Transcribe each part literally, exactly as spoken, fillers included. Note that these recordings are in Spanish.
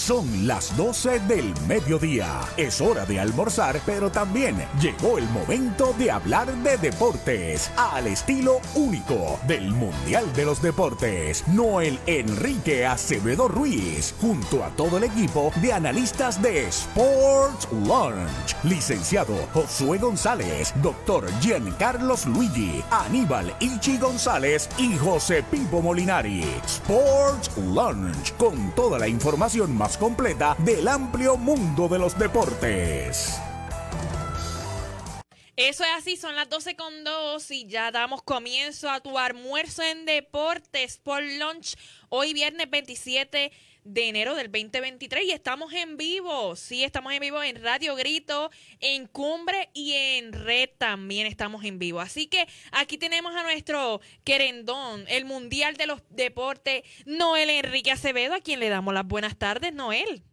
Son las doce del mediodía. Es hora de almorzar, pero también llegó el momento de hablar de deportes al estilo único del Mundial de los Deportes. Noel Enrique Acevedo Ruiz, junto a todo el equipo de analistas de Sports Lunch. Licenciado Josué González, doctor Giancarlos Luigi, Aníbal Ichi González y José Pipo Molinari. Sports Lunch, con toda la información más completa del amplio mundo de los deportes. Eso es así, son las doce con dos y ya damos comienzo a tu almuerzo en deportes por lunch. Hoy viernes veintisiete de enero del veinte veintitrés y estamos en vivo. Sí, estamos en vivo en Radio Grito, en Cumbre y en Red también estamos en vivo. Así que aquí tenemos a nuestro querendón, el Mundial de los Deportes, Noel Enrique Acevedo, a quien le damos las buenas tardes. Noel.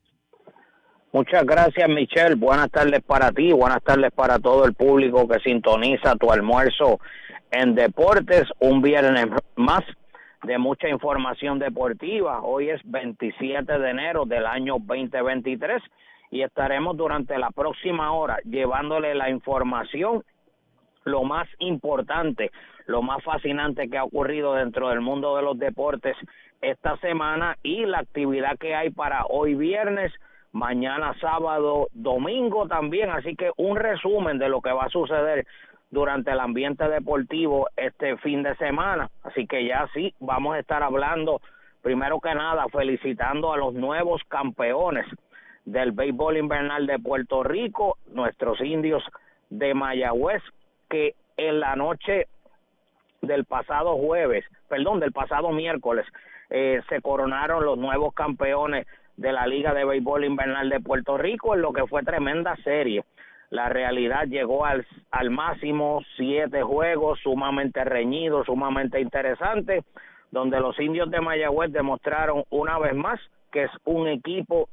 Muchas gracias, Michelle. Buenas tardes para ti, buenas tardes para todo el público que sintoniza tu almuerzo en deportes. Un viernes más de mucha información deportiva. Hoy es veintisiete de enero del año veinte veintitrés y estaremos durante la próxima hora llevándole la información, lo más importante, lo más fascinante que ha ocurrido dentro del mundo de los deportes esta semana y la actividad que hay para hoy viernes, mañana sábado, domingo también, así que un resumen de lo que va a suceder durante el ambiente deportivo este fin de semana. Así que ya sí, vamos a estar hablando, primero que nada, felicitando a los nuevos campeones del béisbol invernal de Puerto Rico, nuestros indios de Mayagüez, que en la noche del pasado jueves, perdón, del pasado miércoles, eh, se coronaron los nuevos campeones de la Liga de Béisbol Invernal de Puerto Rico en lo que fue tremenda serie. La realidad llegó al, al máximo, siete juegos, sumamente reñidos, sumamente interesantes, donde los indios de Mayagüez demostraron una vez más que es un equipo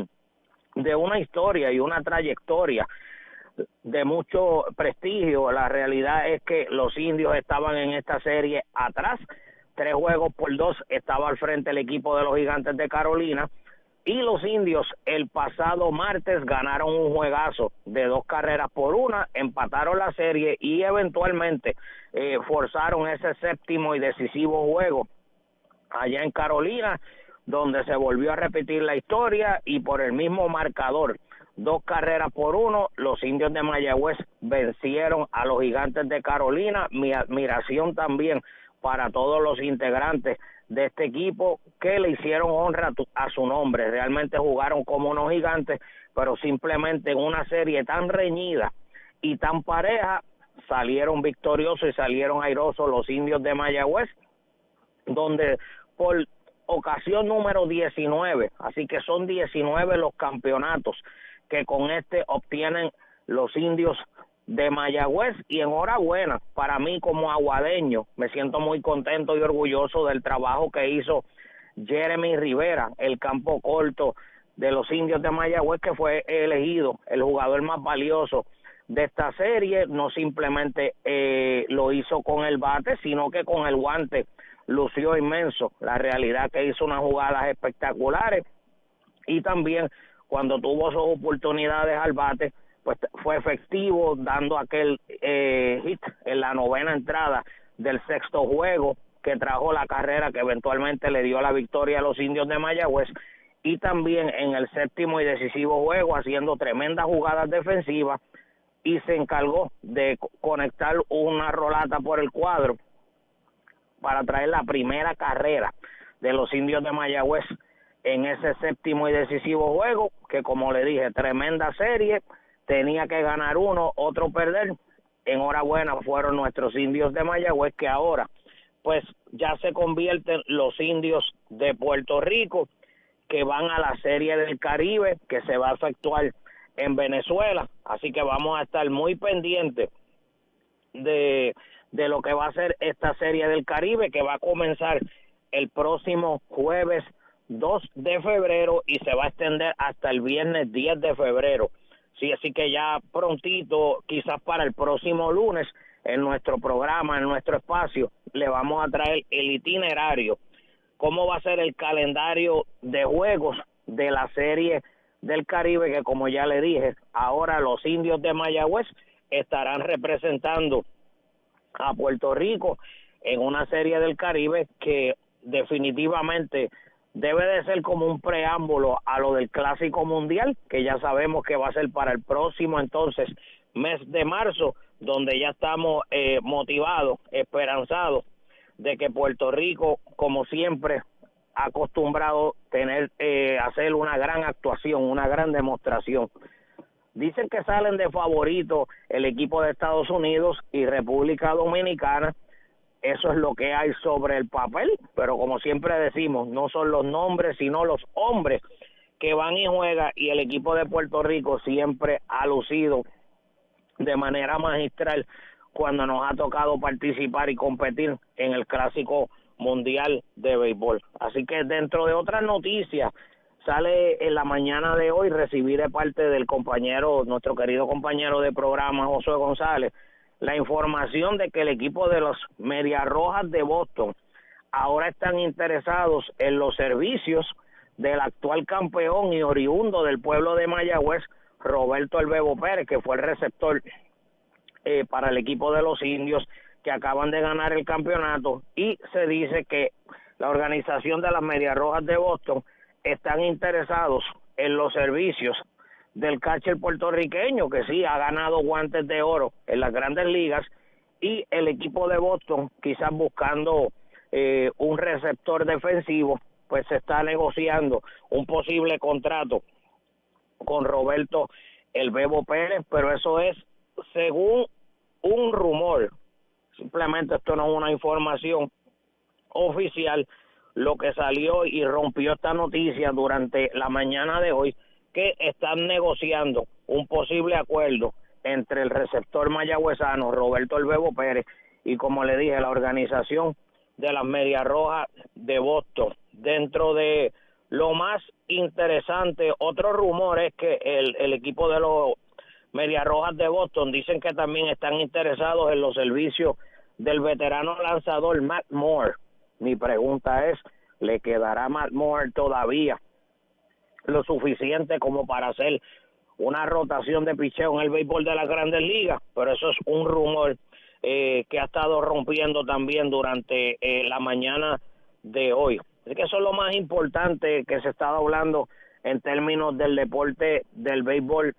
de una historia y una trayectoria de mucho prestigio. La realidad es que los indios estaban en esta serie atrás, tres juegos por dos estaba al frente el equipo de los Gigantes de Carolina, y los indios el pasado martes ganaron un juegazo de dos carreras por una, empataron la serie y eventualmente eh, forzaron ese séptimo y decisivo juego allá en Carolina, donde se volvió a repetir la historia y por el mismo marcador, dos carreras por uno, los indios de Mayagüez vencieron a los Gigantes de Carolina. Mi admiración también para todos los integrantes de este equipo que le hicieron honra a su nombre. Realmente jugaron como unos gigantes, pero simplemente en una serie tan reñida y tan pareja salieron victoriosos y salieron airosos los indios de Mayagüez, donde por ocasión número diecinueve, así que son diecinueve los campeonatos que con este obtienen los indios de Mayagüez, y enhorabuena para mí como aguadeño, me siento muy contento y orgulloso del trabajo que hizo Jeremy Rivera, el campo corto de los indios de Mayagüez, que fue elegido el jugador más valioso de esta serie. No simplemente eh, lo hizo con el bate, sino que con el guante lució inmenso. La realidad que hizo unas jugadas espectaculares y también cuando tuvo sus oportunidades al bate, pues fue efectivo, dando aquel eh, hit en la novena entrada del sexto juego que trajo la carrera que eventualmente le dio la victoria a los indios de Mayagüez, y también en el séptimo y decisivo juego haciendo tremendas jugadas defensivas y se encargó de conectar una rolata por el cuadro para traer la primera carrera de los indios de Mayagüez en ese séptimo y decisivo juego, que como le dije, tremenda serie. Tenía que ganar uno, otro perder. Enhorabuena fueron nuestros indios de Mayagüez, que ahora pues ya se convierten los indios de Puerto Rico, que van a la Serie del Caribe, que se va a efectuar en Venezuela. Así que vamos a estar muy pendientes de, de lo que va a ser esta Serie del Caribe, que va a comenzar el próximo jueves dos de febrero y se va a extender hasta el viernes diez de febrero. Sí, así que ya prontito, quizás para el próximo lunes, en nuestro programa, en nuestro espacio, le vamos a traer el itinerario, cómo va a ser el calendario de juegos de la Serie del Caribe, que como ya le dije, ahora los Indios de Mayagüez estarán representando a Puerto Rico en una Serie del Caribe que definitivamente debe de ser como un preámbulo a lo del Clásico Mundial, que ya sabemos que va a ser para el próximo entonces mes de marzo, donde ya estamos eh, motivados, esperanzados de que Puerto Rico, como siempre, ha acostumbrado tener eh, hacer una gran actuación, una gran demostración. Dicen que salen de favorito el equipo de Estados Unidos y República Dominicana. Eso es lo que hay sobre el papel, pero como siempre decimos, no son los nombres, sino los hombres que van y juegan, y el equipo de Puerto Rico siempre ha lucido de manera magistral cuando nos ha tocado participar y competir en el Clásico Mundial de Béisbol. Así que dentro de otras noticias, sale en la mañana de hoy, recibí de parte del compañero, nuestro querido compañero de programa, Josué González, la información de que el equipo de los Medias Rojas de Boston ahora están interesados en los servicios del actual campeón y oriundo del pueblo de Mayagüez, Roberto El Bebo Pérez, que fue el receptor eh, para el equipo de los Indios, que acaban de ganar el campeonato, y se dice que la organización de las Medias Rojas de Boston están interesados en los servicios del catcher puertorriqueño, que sí ha ganado guantes de oro en las Grandes Ligas, y el equipo de Boston, quizás buscando eh, un receptor defensivo, pues se está negociando un posible contrato con Roberto El Bebo Pérez, pero eso es según un rumor, simplemente esto no es una información oficial, lo que salió y rompió esta noticia durante la mañana de hoy, que están negociando un posible acuerdo entre el receptor mayagüezano Roberto El Bebo Pérez y, como le dije, la organización de las Medias Rojas de Boston. Dentro de lo más interesante, otro rumor es que el, el equipo de los Medias Rojas de Boston dicen que también están interesados en los servicios del veterano lanzador Matt Moore. Mi pregunta es, ¿le quedará a Matt Moore todavía lo suficiente como para hacer una rotación de picheo en el béisbol de las Grandes Ligas? Pero eso es un rumor eh, que ha estado rompiendo también durante eh, la mañana de hoy. Así que eso es lo más importante que se está hablando en términos del deporte del béisbol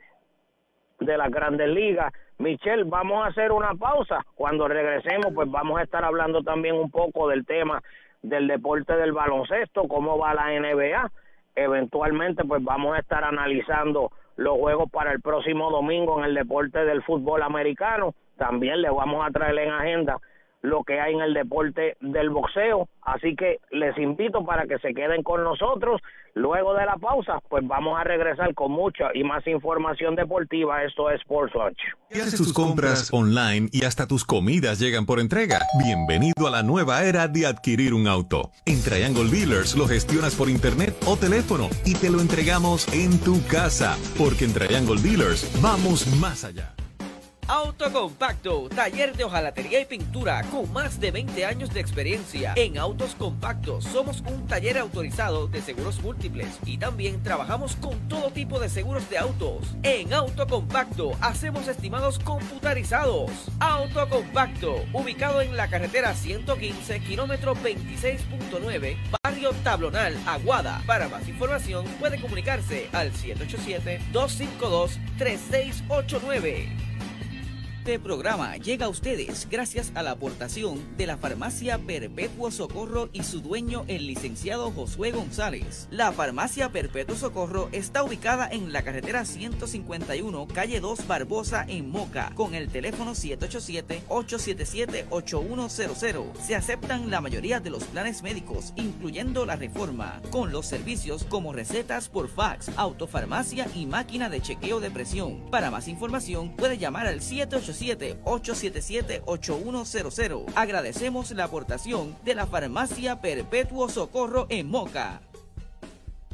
de las Grandes Ligas. Michelle, vamos a hacer una pausa. Cuando regresemos, pues vamos a estar hablando también un poco del tema del deporte del baloncesto, cómo va la N B A. Eventualmente, pues vamos a estar analizando los juegos para el próximo domingo en el deporte del fútbol americano. También le vamos a traer en agenda lo que hay en el deporte del boxeo. Así que les invito para que se queden con nosotros. Luego de la pausa, pues vamos a regresar con mucha y más información deportiva. Esto es Sports Lunch. Y haces tus compras online y hasta tus comidas llegan por entrega. Bienvenido a la nueva era de adquirir un auto. En Triangle Dealers lo gestionas por internet o teléfono y te lo entregamos en tu casa. Porque en Triangle Dealers vamos más allá. Autocompacto, taller de hojalatería y pintura con más de veinte años de experiencia. En Autos Compactos somos un taller autorizado de seguros múltiples y también trabajamos con todo tipo de seguros de autos. En Autocompacto hacemos estimados computarizados. Autocompacto, ubicado en la carretera ciento quince, kilómetro veintiséis punto nueve, barrio Tablonal, Aguada. Para más información puede comunicarse al siete ocho siete, dos cinco dos, tres seis ocho nueve. Este programa llega a ustedes gracias a la aportación de la Farmacia Perpetuo Socorro y su dueño, el licenciado Josué González. La Farmacia Perpetuo Socorro está ubicada en la carretera ciento cincuenta y uno, calle dos Barbosa, en Moca, con el teléfono siete ocho siete, ocho siete siete, ocho uno cero cero. Se aceptan la mayoría de los planes médicos, incluyendo la Reforma, con los servicios como recetas por fax, autofarmacia y máquina de chequeo de presión. Para más información puede llamar al siete ocho siete, ocho siete siete, ocho uno cero cero. Agradecemos la aportación de la Farmacia Perpetuo Socorro en Moca.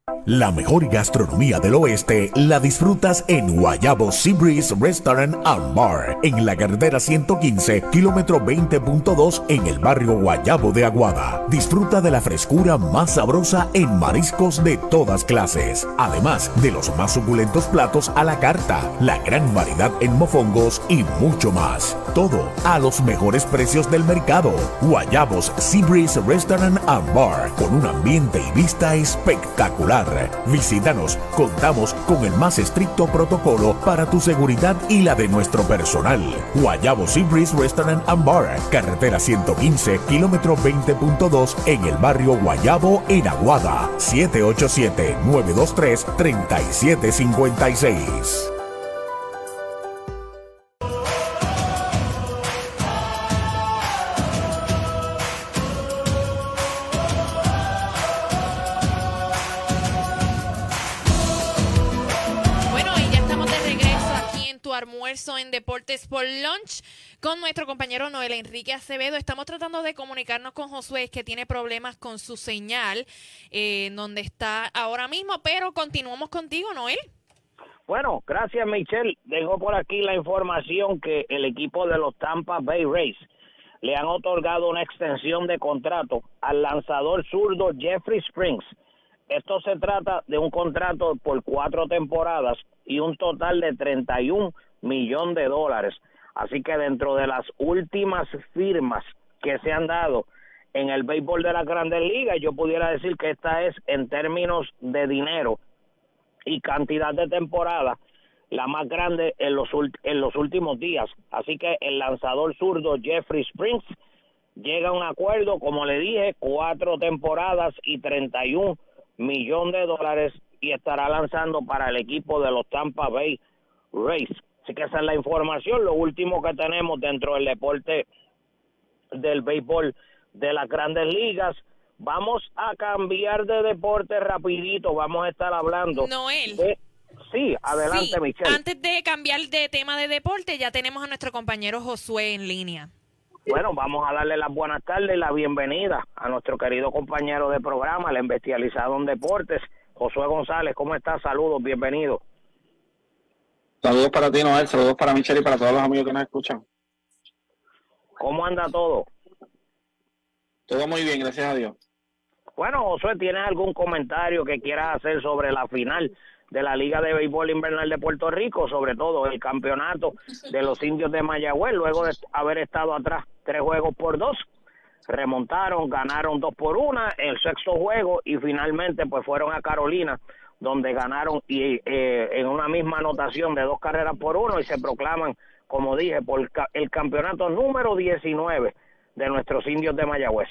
La mejor gastronomía del oeste la disfrutas en Guayabo Seabreeze Restaurant and Bar, en la carretera ciento quince, kilómetro veinte punto dos, en el barrio Guayabo de Aguada. Disfruta de la frescura más sabrosa en mariscos de todas clases, además de los más suculentos platos a la carta, la gran variedad en mofongos y mucho más. Todo a los mejores precios del mercado. Guayabos Seabreeze Restaurant and Bar, con un ambiente y vista espectacular. Visítanos, contamos con el más estricto protocolo para tu seguridad y la de nuestro personal. Guayabo Seabreeze Restaurant and Bar, carretera ciento quince, kilómetro veinte punto dos, en el barrio Guayabo, en Aguada. siete ocho siete, nueve dos tres, tres siete cinco seis. Almuerzo en Deportes por Lunch con nuestro compañero Noel Enrique Acevedo. Estamos tratando de comunicarnos con Josué, que tiene problemas con su señal eh, en donde está ahora mismo, pero continuamos contigo, Noel. Bueno, gracias, Michelle. Tengo por aquí la información que el equipo de los Tampa Bay Rays le han otorgado una extensión de contrato al lanzador zurdo Jeffrey Springs. Esto se trata de un contrato por cuatro temporadas y un total de treinta y un millones de dólares. Así que dentro de las últimas firmas que se han dado en el béisbol de las Grandes Ligas, yo pudiera decir que esta es, en términos de dinero y cantidad de temporada, la más grande en los, en los últimos días. Así que el lanzador zurdo Jeffrey Springs llega a un acuerdo, como le dije, cuatro temporadas y treinta y un millones de dólares, y estará lanzando para el equipo de los Tampa Bay Rays. Así que esa es la información, lo último que tenemos dentro del deporte del béisbol de las Grandes Ligas. Vamos a cambiar de deporte rapidito, vamos a estar hablando Noel. de... Sí, adelante, sí, Michelle. Antes de cambiar de tema de deporte, ya tenemos a nuestro compañero Josué en línea. Bueno, vamos a darle las buenas tardes y la bienvenida a nuestro querido compañero de programa, el especializado en deportes, Josué González. ¿Cómo estás? Saludos, bienvenido. Saludos para ti, Noel, saludos para Michelle y para todos los amigos que nos escuchan. ¿Cómo anda todo? Todo muy bien, gracias a Dios. Bueno, Josué, ¿tienes algún comentario que quieras hacer sobre la final de la Liga de Béisbol Invernal de Puerto Rico, sobre todo el campeonato de los Indios de Mayagüez, luego de haber estado atrás tres juegos por dos? Remontaron, ganaron dos por una en el sexto juego y finalmente pues fueron a Carolina, donde ganaron y eh, en una misma anotación de dos carreras por uno, y se proclaman, como dije, por ca- el campeonato número diecinueve de nuestros Indios de Mayagüez.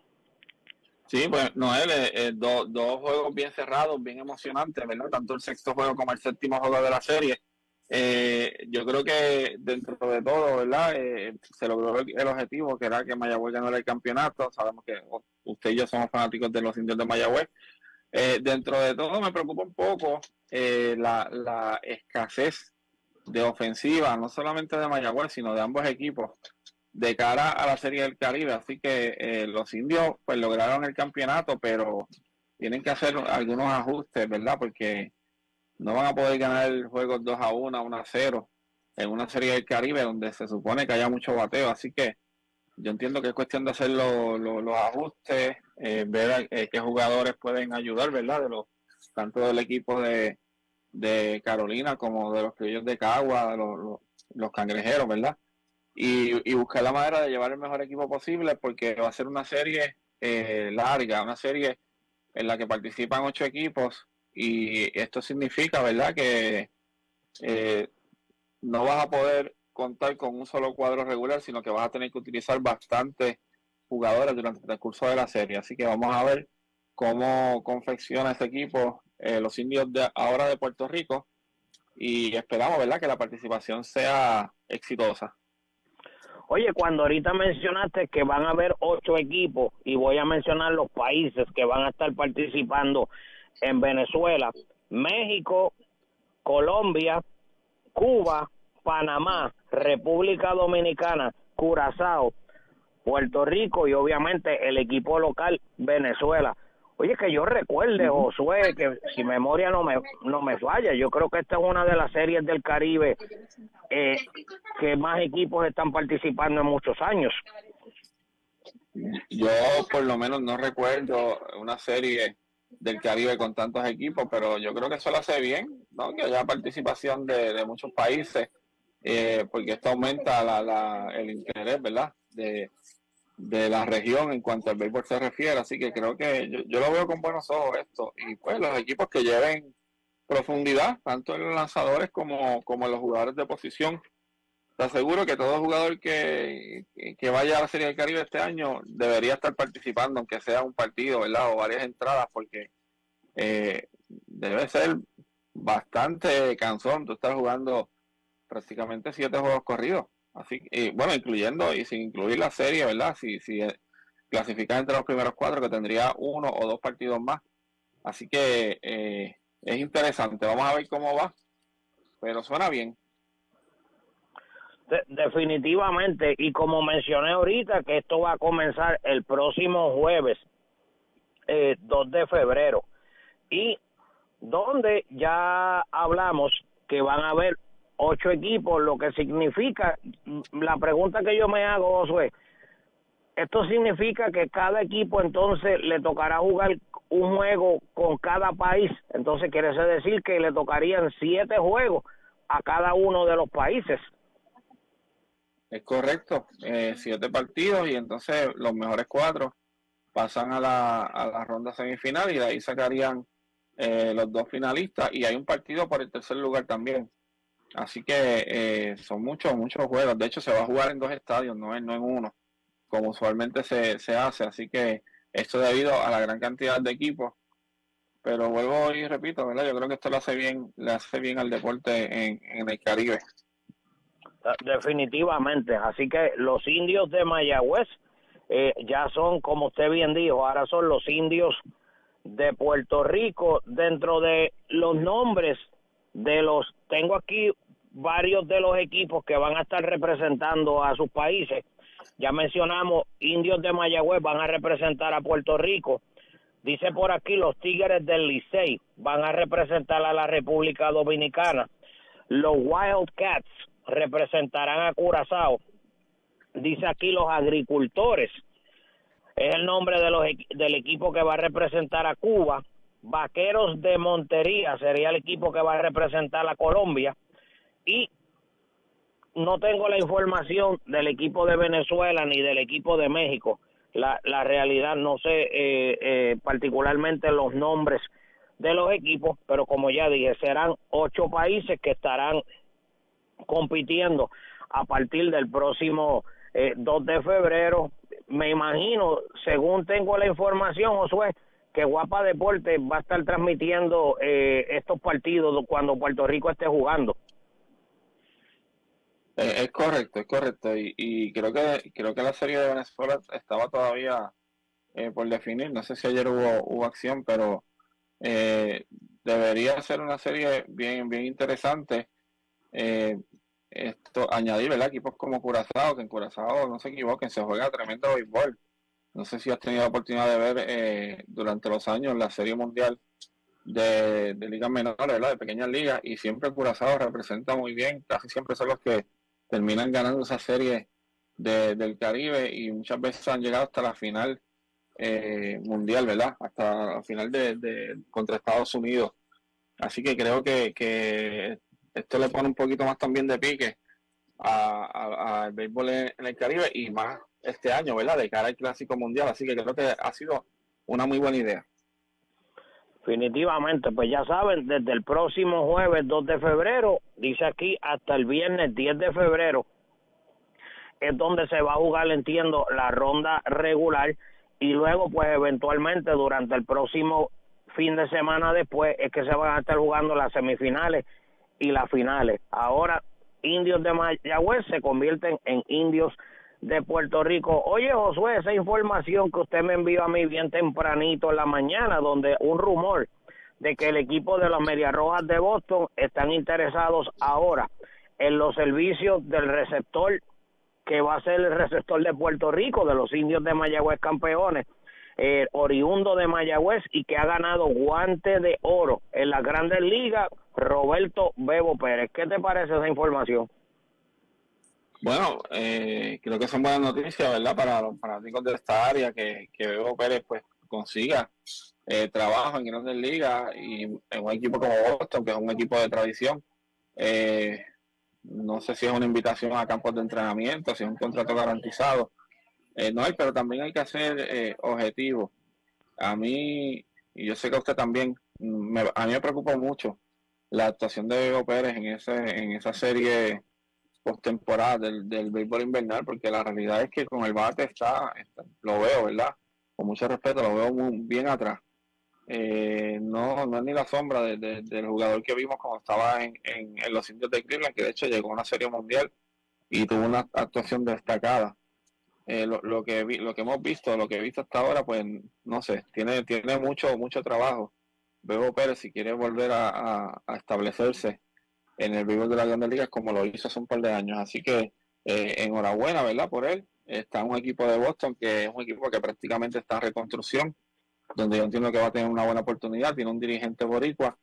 Sí, pues Noel, eh, eh, do, dos juegos bien cerrados, bien emocionantes, ¿verdad? Tanto el sexto juego como el séptimo juego de la serie. Eh, yo creo que dentro de todo, ¿verdad? Eh, se logró el, el objetivo, que era que Mayagüez ganara el campeonato. Sabemos que oh, usted y yo somos fanáticos de los Indios de Mayagüez. Eh, dentro de todo me preocupa un poco eh, la, la escasez de ofensiva, no solamente de Mayagüez, sino de ambos equipos, de cara a la Serie del Caribe. Así que eh, los Indios pues lograron el campeonato, pero tienen que hacer algunos ajustes, ¿verdad? Porque no van a poder ganar el juego dos a uno, uno a cero en una Serie del Caribe donde se supone que haya mucho bateo. Así que yo entiendo que es cuestión de hacer lo, lo, los ajustes, eh, ver eh, qué jugadores pueden ayudar, ¿verdad? De los, tanto del equipo de, de Carolina como de los criollos de Cagua, de los, los, los cangrejeros, ¿verdad? Y, y buscar la manera de llevar el mejor equipo posible, porque va a ser una serie eh, larga, una serie en la que participan ocho equipos, y esto significa, ¿verdad?, que eh, no vas a poder contar con un solo cuadro regular, sino que vas a tener que utilizar bastantes jugadores durante el transcurso de la serie. Así que vamos a ver cómo confecciona este equipo, eh, los Indios de ahora de Puerto Rico, y esperamos, ¿verdad?, que la participación sea exitosa. Oye, cuando ahorita mencionaste que van a haber ocho equipos, y voy a mencionar los países que van a estar participando en Venezuela: México, Colombia, Cuba, Panamá, República Dominicana, Curazao, Puerto Rico y obviamente el equipo local, Venezuela. Oye, que yo recuerde, Josué, que si memoria no me no me falla, yo creo que esta es una de las series del Caribe eh, que más equipos están participando en muchos años. Yo por lo menos no recuerdo una serie del Caribe con tantos equipos, pero yo creo que eso lo hace bien, ¿no? Que haya participación de, de muchos países, eh, porque esto aumenta la, la, el interés, ¿verdad? De de la región en cuanto al béisbol se refiere, así que creo que yo, yo lo veo con buenos ojos esto, y pues los equipos que lleven profundidad, tanto en los lanzadores como, como en los jugadores de posición. Te aseguro que todo jugador que, que vaya a la Serie del Caribe este año debería estar participando, aunque sea un partido, ¿verdad? O varias entradas, porque eh, debe ser bastante cansón tú estar jugando prácticamente siete juegos corridos. Así y bueno, incluyendo y sin incluir la serie, ¿verdad? Si, si clasificas entre los primeros cuatro, que tendría uno o dos partidos más. Así que eh, es interesante. Vamos a ver cómo va. Pero suena bien. De- definitivamente. Y como mencioné ahorita, que esto va a comenzar el próximo jueves, eh, dos de febrero. Y donde ya hablamos que van a haber ocho equipos, lo que significa, la pregunta que yo me hago, Josué, esto significa que cada equipo entonces le tocará jugar un juego con cada país, entonces quiere decir que le tocarían siete juegos a cada uno de los países. Es correcto, eh, siete partidos y entonces los mejores cuatro pasan a la, a la ronda semifinal y de ahí sacarían eh, los dos finalistas y hay un partido por el tercer lugar también. Así que eh, son muchos, muchos juegos. De hecho, se va a jugar en dos estadios, no en, no en uno, como usualmente se, se hace. Así que esto debido a la gran cantidad de equipos. Pero vuelvo y repito, ¿verdad? Yo creo que esto le hace bien, le hace bien al deporte en, en el Caribe. Definitivamente. Así que los indios de Mayagüez eh, ya son, como usted bien dijo, ahora son los indios de Puerto Rico. Dentro de los nombres de los, tengo aquí varios de los equipos que van a estar representando a sus países. Ya mencionamos, indios de Mayagüez van a representar a Puerto Rico. Dice por aquí, los Tigres del Licey van a representar a la República Dominicana. Los Wildcats representarán a Curazao. Dice aquí los Agricultores, es el nombre de los del equipo que va a representar a Cuba. Vaqueros de Montería sería el equipo que va a representar a Colombia. Y no tengo la información del equipo de Venezuela ni del equipo de México. La, la realidad no sé eh, eh, particularmente los nombres de los equipos, pero como ya dije, serán ocho países que estarán compitiendo a partir del próximo eh, dos de febrero. Me imagino, según tengo la información, Josué, que Guapa Deportes va a estar transmitiendo eh, estos partidos cuando Puerto Rico esté jugando. Eh, es correcto, es correcto. Y, y creo que creo que la serie de Venezuela estaba todavía eh, por definir. No sé si ayer hubo, hubo acción, pero eh, debería ser una serie bien, bien interesante. Eh, esto añadir, ¿verdad? Equipos como Curazao, que en Curazao, no se equivoquen, se juega tremendo béisbol. No sé si has tenido la oportunidad de ver eh, durante los años la Serie Mundial de, de ligas menores, ¿verdad? De pequeñas ligas, y siempre Curazao representa muy bien, casi siempre son los que terminan ganando esa serie de, del Caribe y muchas veces han llegado hasta la final eh, mundial, ¿verdad? Hasta la final de, de contra Estados Unidos. Así que creo que, que esto le pone un poquito más también de pique al béisbol en, en el Caribe y más este año, ¿verdad? De cara al Clásico Mundial. Así que creo que ha sido una muy buena idea. Definitivamente, pues ya saben, desde el próximo jueves dos de febrero, dice aquí, hasta el viernes diez de febrero, es donde se va a jugar, entiendo, la ronda regular, y luego, pues, eventualmente, durante el próximo fin de semana después, es que se van a estar jugando las semifinales y las finales. Ahora, indios de Mayagüez se convierten en indios de Puerto Rico. Oye, Josué, esa información que usted me envió a mí bien tempranito en la mañana, donde un rumor de que el equipo de las Medias Rojas de Boston están interesados ahora en los servicios del receptor que va a ser el receptor de Puerto Rico, de los indios de Mayagüez campeones, eh, oriundo de Mayagüez y que ha ganado guante de oro en las Grandes Ligas, Roberto Bebo Pérez. ¿Qué te parece esa información? Bueno, eh, creo que son buenas noticias, ¿verdad? Para los fanáticos de esta área, que, que Bebo Pérez pues consiga eh, trabajo en Grandes Ligas y en un equipo como Boston, que es un equipo de tradición. Eh, no sé si es una invitación a campos de entrenamiento, si es un contrato garantizado. Eh, no hay, pero también hay que hacer eh, objetivos. A mí, y yo sé que a usted también, me, a mí me preocupa mucho la actuación de Bebo Pérez en, ese, en esa serie postemporada del, del béisbol invernal, porque la realidad es que con el bate está, está lo veo, ¿verdad? Con mucho respeto, lo veo muy bien atrás. Eh, no, no es ni la sombra de, de, del jugador que vimos cuando estaba en, en, en los Indios de Cleveland, que de hecho llegó a una serie mundial y tuvo una actuación destacada. Eh, lo, lo que vi, lo que hemos visto, lo que he visto hasta ahora, pues no sé, tiene, tiene mucho, mucho trabajo. Bebo Pérez, si quiere volver a, a, a establecerse en el béisbol de las Grandes Ligas como lo hizo hace un par de años, así que eh, enhorabuena, ¿verdad? Por él. Está un equipo de Boston que es un equipo que prácticamente está en reconstrucción, donde yo entiendo que va a tener una buena oportunidad. Tiene un dirigente boricua,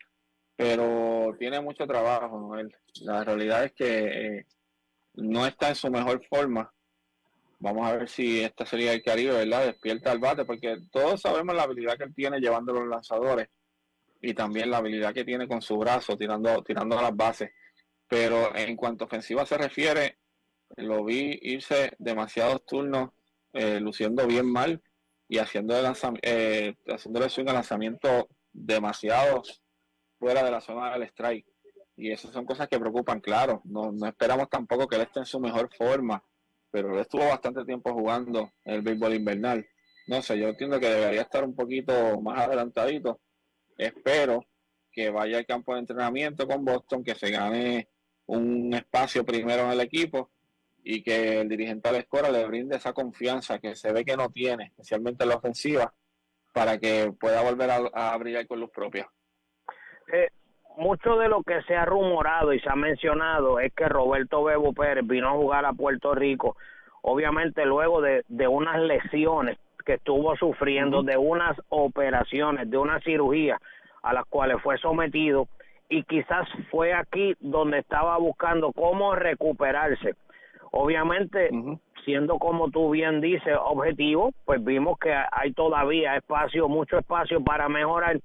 pero tiene mucho trabajo, Noel. La realidad es que eh, no está en su mejor forma. Vamos a ver si esta serie del Caribe, ¿verdad?, despierta al bate, porque todos sabemos la habilidad que él tiene llevando los lanzadores y también la habilidad que tiene con su brazo tirando, tirando a las bases. Pero en cuanto a ofensiva se refiere, lo vi irse demasiados turnos eh, luciendo bien mal y haciendo el lanzamiento, eh, haciéndole swing al lanzamiento demasiado fuera de la zona del strike. Y esas son cosas que preocupan, claro. No, no esperamos tampoco que él esté en su mejor forma, pero él estuvo bastante tiempo jugando en el béisbol invernal. No sé, yo entiendo que debería estar un poquito más adelantadito. Espero que vaya al campo de entrenamiento con Boston, que se gane un espacio primero en el equipo y que el dirigente Alex Cora le brinde esa confianza que se ve que no tiene, especialmente en la ofensiva, para que pueda volver a, a brillar con luz propia. Eh, mucho de lo que se ha rumorado y se ha mencionado es que Roberto Bebo Pérez vino a jugar a Puerto Rico, obviamente luego de, de unas lesiones que estuvo sufriendo, uh-huh. de unas operaciones, de una cirugía a las cuales fue sometido, y quizás fue aquí donde estaba buscando cómo recuperarse. Obviamente, uh-huh. siendo como tú bien dices, objetivo, pues vimos que hay todavía espacio, mucho espacio para mejorar.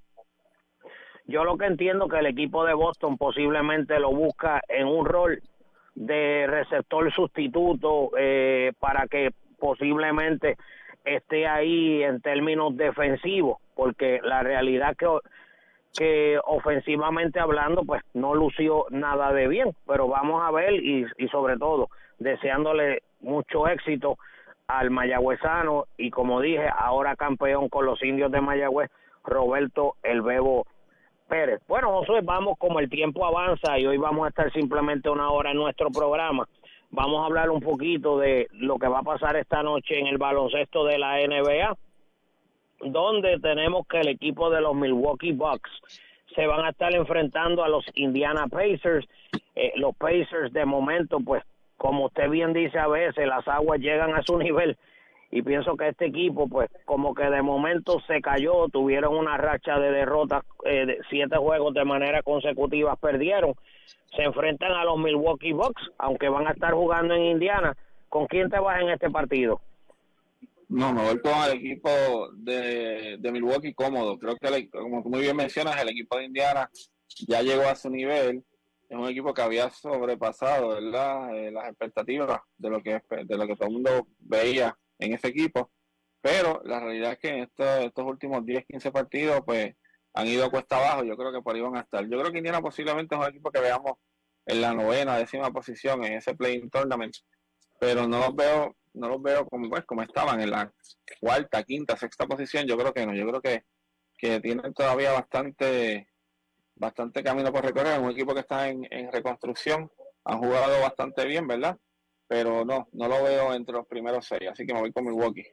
Yo lo que entiendo que el equipo de Boston posiblemente lo busca en un rol de receptor sustituto eh, para que posiblemente esté ahí en términos defensivos, porque la realidad que que ofensivamente hablando pues no lució nada de bien, pero vamos a ver y, y sobre todo deseándole mucho éxito al mayagüezano y como dije, ahora campeón con los Indios de Mayagüez, Roberto El Bebo Pérez. Bueno, Josué, vamos, como el tiempo avanza y hoy vamos a estar simplemente una hora en nuestro programa, vamos a hablar un poquito de lo que va a pasar esta noche en el baloncesto de la N B A, donde tenemos que el equipo de los Milwaukee Bucks se van a estar enfrentando a los Indiana Pacers. Eh, los Pacers de momento, pues, como usted bien dice, a veces las aguas llegan a su nivel y pienso que este equipo, pues, como que de momento se cayó, tuvieron una racha de derrotas, eh, de siete juegos de manera consecutiva perdieron. Se enfrentan a los Milwaukee Bucks, aunque van a estar jugando en Indiana. ¿Con quién te vas en este partido? No, me voy con el equipo de, de Milwaukee cómodo. Creo que, el, como tú muy bien mencionas, el equipo de Indiana ya llegó a su nivel. Es un equipo que había sobrepasado, ¿verdad?, eh, las expectativas de lo que de lo que todo el mundo veía en ese equipo. Pero la realidad es que en estos, estos últimos diez, quince partidos, pues, han ido cuesta abajo. Yo creo que por ahí van a estar. Yo creo que Indiana posiblemente es un equipo que veamos en la novena, décima posición en ese play-in tournament. Pero no los veo... no los veo como pues como estaban en la cuarta, quinta, sexta posición. Yo creo que no, yo creo que, que tienen todavía bastante bastante camino por recorrer. Un equipo que está en, en reconstrucción, han jugado bastante bien, ¿verdad? Pero no, no lo veo entre los primeros seis, así que me voy con Milwaukee.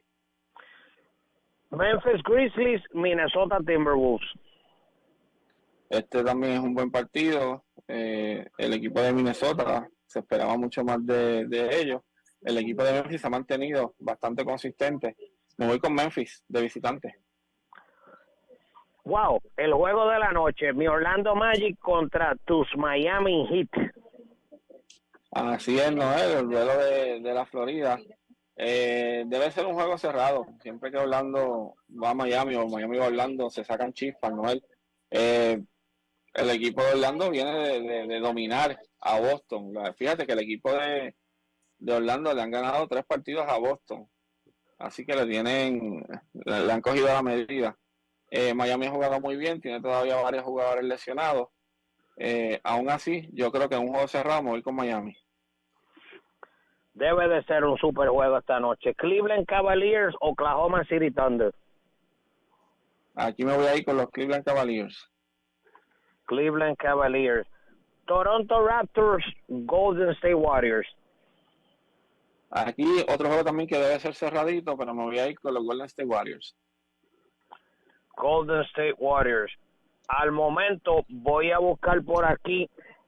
Memphis Grizzlies, Minnesota Timberwolves. Este también es un buen partido. Eh, el equipo de Minnesota, se esperaba mucho más de, de ellos. El equipo de Memphis se ha mantenido bastante consistente Me voy con Memphis, de visitante. Wow, el juego de la noche, mi Orlando Magic contra tus Miami Heat. Así es, Noel, el duelo de, de la Florida. Eh, debe ser un juego cerrado. Siempre que Orlando va a Miami o Miami va a Orlando, se sacan chispas, Noel. Eh, el equipo de Orlando viene de, de, de dominar a Boston. Fíjate que el equipo de, de Orlando le han ganado tres partidos a Boston. Así que le tienen, le, le han cogido la medida. Eh, Miami ha jugado muy bien, tiene todavía varios jugadores lesionados. Eh, aún así, yo creo que en un juego cerrado me voy con Miami. Debe de ser un super juego esta noche. Cleveland Cavaliers, Oklahoma City Thunder. Aquí me voy a ir con los Cleveland Cavaliers. Cleveland Cavaliers. Toronto Raptors, Golden State Warriors. Aquí otro juego también que debe ser cerradito, pero me voy a ir con los Golden State Warriors. Golden State Warriors. Al momento voy a buscar por aquí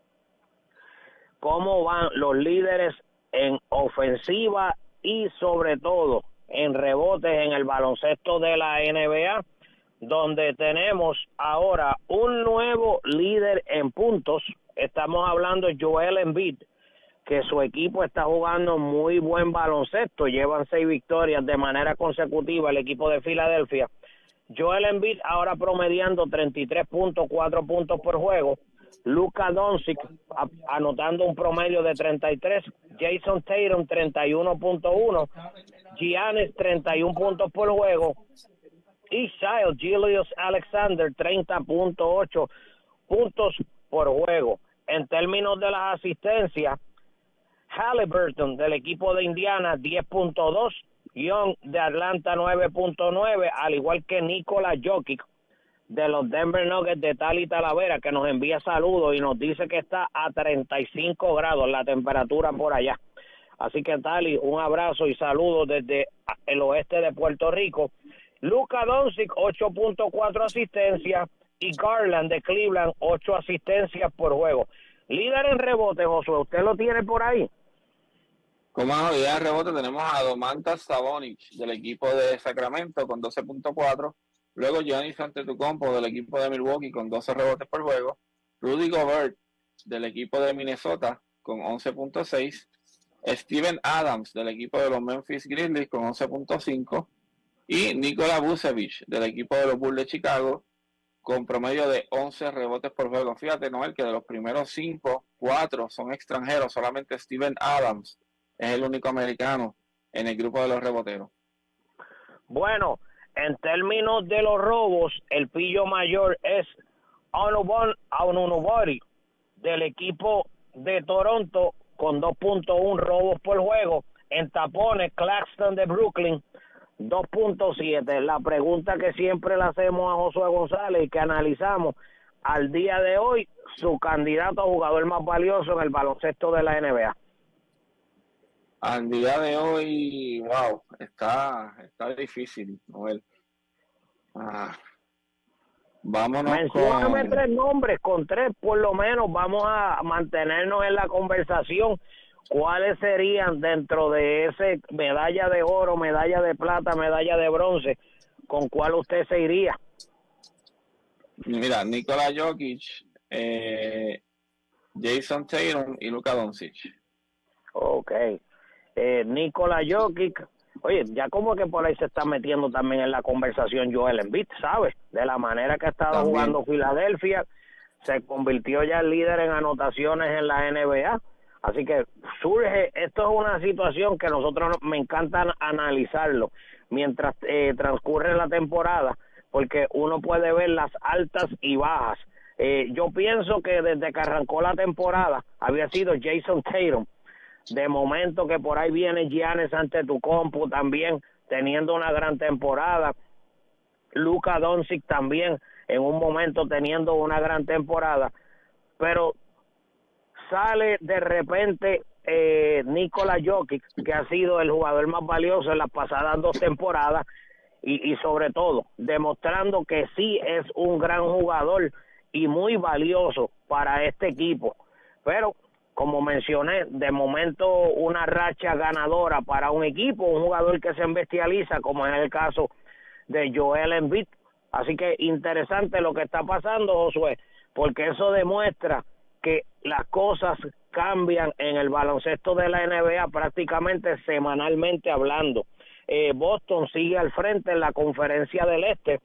cómo van los líderes en ofensiva y sobre todo en rebotes en el baloncesto de la N B A, donde tenemos ahora un nuevo líder en puntos. Estamos hablando de Joel Embiid, que su equipo está jugando muy buen baloncesto. Llevan seis victorias de manera consecutiva el equipo de Filadelfia. Joel Embiid ahora promediando treinta y tres punto cuatro puntos por juego. Luka Doncic a, anotando un promedio de treinta y tres. Jason Tatum treinta y uno punto uno. Giannis treinta y uno puntos por juego. Y Shai Gilgeous Alexander treinta punto ocho puntos por juego. En términos de las asistencias, Halliburton del equipo de Indiana diez punto dos. Young de Atlanta nueve punto nueve, al igual que Nikola Jokic de los Denver Nuggets de Tali Talavera, que nos envía saludos y nos dice que está a treinta y cinco grados la temperatura por allá. Así que Tali, un abrazo y saludos desde el oeste de Puerto Rico. Luka Doncic ocho punto cuatro asistencias y Garland de Cleveland ocho asistencias por juego. Líder en rebote, Josué, ¿usted lo tiene por ahí? Como unidad de rebote tenemos a Domantas Sabonis del equipo de Sacramento con doce punto cuatro. Luego Giannis Antetokounmpo del equipo de Milwaukee con doce rebotes por juego. Rudy Gobert del equipo de Minnesota con once punto seis. Steven Adams del equipo de los Memphis Grizzlies con once punto cinco. Y Nikola Vucevic del equipo de los Bulls de Chicago con promedio de once rebotes por juego. Fíjate, Noel, que de los primeros cinco, cuatro son extranjeros. Solamente Steven Adams es el único americano en el grupo de los reboteros. Bueno, en términos de los robos, el pillo mayor es Anunoby del equipo de Toronto con dos punto uno robos por juego. En tapones, Claxton de Brooklyn dos punto siete. La pregunta que siempre le hacemos a Josué González y que analizamos al día de hoy, su candidato a jugador más valioso en el baloncesto de la N B A. Al día de hoy, wow, está, está difícil, Noel. Ah, vámonos Mencióname con... tres nombres, con tres por lo menos vamos a mantenernos en la conversación. ¿Cuáles serían dentro de ese medalla de oro, medalla de plata, medalla de bronce? ¿Con cuál usted se iría? Mira, Nikola Jokic, eh, Jason Tatum y Luka Doncic. Ok. Eh, Nikola Jokic, oye, ya como que por ahí se está metiendo también en la conversación Joel Embiid, ¿sabes? De la manera que ha estado también jugando Filadelfia, se convirtió ya en líder en anotaciones en la N B A, así que surge, esto es una situación que nosotros me encanta analizarlo mientras eh, transcurre la temporada, porque uno puede ver las altas y bajas. Eh, yo pienso que desde que arrancó la temporada había sido Jason Tatum. De momento que por ahí viene Giannis Antetokounmpo también teniendo una gran temporada. Luka Doncic también en un momento teniendo una gran temporada. Pero sale de repente eh, Nikola Jokic, que ha sido el jugador más valioso en las pasadas dos temporadas y, y sobre todo demostrando que sí es un gran jugador y muy valioso para este equipo. Pero como mencioné, de momento una racha ganadora para un equipo, un jugador que se embestializa, como es el caso de Joel Embiid. Así que interesante lo que está pasando, Josué, porque eso demuestra que las cosas cambian en el baloncesto de la N B A prácticamente semanalmente hablando. Eh, Boston sigue al frente en la conferencia del Este,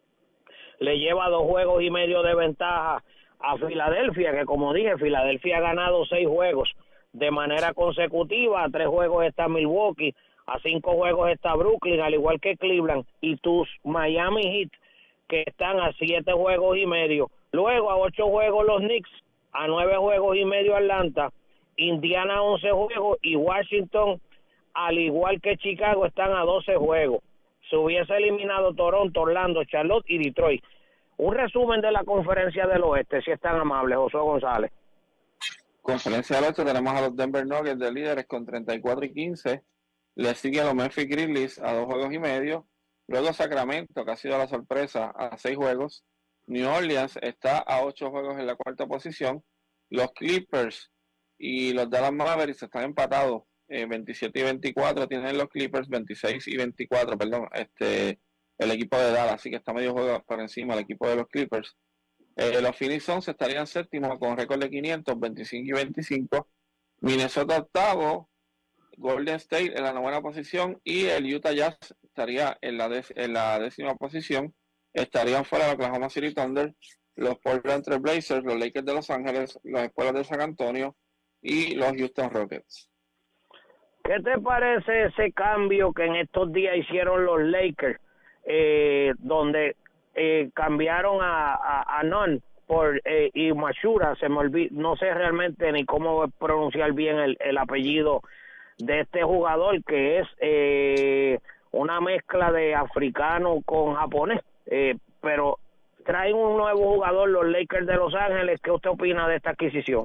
le lleva dos juegos y medio de ventaja a Filadelfia, que como dije, Filadelfia ha ganado seis juegos de manera consecutiva, a tres juegos está Milwaukee, a cinco juegos está Brooklyn, al igual que Cleveland, y tus Miami Heat, que están a siete juegos y medio. Luego a ocho juegos los Knicks, a nueve juegos y medio Atlanta, Indiana once juegos, y Washington, al igual que Chicago, están a doce juegos. Se hubiese eliminado Toronto, Orlando, Charlotte y Detroit. Un resumen de la conferencia del oeste, si es tan amable, Josué González. Conferencia del oeste tenemos a los Denver Nuggets de líderes con treinta y cuatro y quince. Le sigue a los Memphis Grizzlies a dos juegos y medio. Luego Sacramento, que ha sido la sorpresa, a seis juegos. New Orleans está a ocho juegos en la cuarta posición. Los Clippers y los Dallas Mavericks están empatados, eh, veintisiete y veinticuatro. Tienen los Clippers veintiséis y veinticuatro, perdón, este, el equipo de Dallas, así que está medio juego por encima el equipo de los Clippers. Eh, los Phoenix Suns estarían séptimos con récord de quinientos, veinticinco y veinticinco. Minnesota octavo, Golden State en la novena posición, y el Utah Jazz estaría en la, de, en la décima posición. Estarían fuera los Oklahoma City Thunder, los Portland Trail Blazers, los Lakers de Los Ángeles, los Espuelas de San Antonio y los Houston Rockets. ¿Qué te parece ese cambio que en estos días hicieron los Lakers, eh, donde eh, cambiaron a, a, a Nunn por eh, y Mashura? Se me olvidó, no sé realmente ni cómo pronunciar bien el, el apellido de este jugador, que es eh, una mezcla de africano con japonés, eh, pero traen un nuevo jugador, los Lakers de Los Ángeles. ¿Qué usted opina de esta adquisición?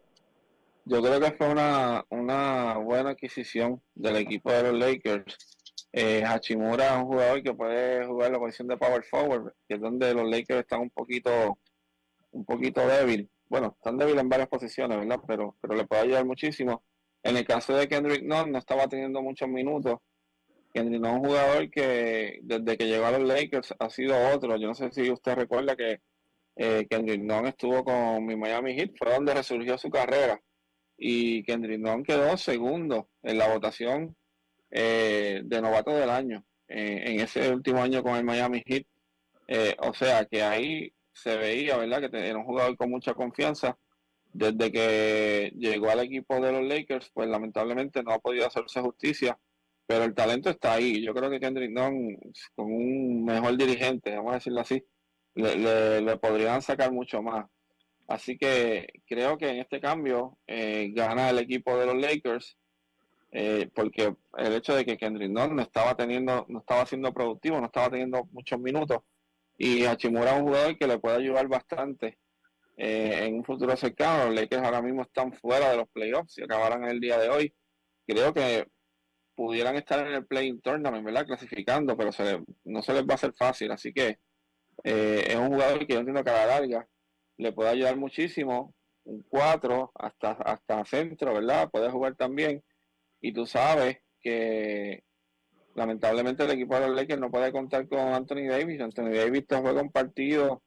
Yo creo que fue una, una buena adquisición del equipo de los Lakers. Eh, Hachimura es un jugador que puede jugar la posición de power forward, que es donde los Lakers están un poquito un poquito débil. Bueno, están débiles en varias posiciones, ¿verdad? Pero, pero le puede ayudar muchísimo. En el caso de Kendrick Nunn, no estaba teniendo muchos minutos. Kendrick Nunn es un jugador que desde que llegó a los Lakers ha sido otro. Yo no sé si usted recuerda que eh, Kendrick Nunn estuvo con mi Miami Heat, fue donde resurgió su carrera. Y Kendrick Nunn quedó segundo en la votación eh, de novato del año eh, en ese último año con el Miami Heat. Eh, o sea que ahí se veía, ¿verdad?, que era un jugador con mucha confianza. Desde que llegó al equipo de los Lakers, pues lamentablemente no ha podido hacerse justicia, pero el talento está ahí. Yo creo que Kendrick Nunn, con un mejor dirigente, vamos a decirlo así, le, le, le podrían sacar mucho más. Así que creo que en este cambio eh, gana el equipo de los Lakers, eh, porque el hecho de que Kendrick Nunn no estaba teniendo, no estaba siendo productivo, no estaba teniendo muchos minutos, y Hachimura es un jugador que le puede ayudar bastante eh, en un futuro cercano. Los Lakers ahora mismo están fuera de los playoffs, si acabaran el día de hoy. Creo que pudieran estar en el play-in tournament, ¿verdad?, clasificando, pero se le, no se les va a hacer fácil. Así que eh, es un jugador que yo entiendo que a la larga le puede ayudar muchísimo, un cuatro hasta, hasta centro, ¿verdad? Puede jugar también, y tú sabes que lamentablemente el equipo de los Lakers no puede contar con Anthony Davis. Anthony Davis te juega un partido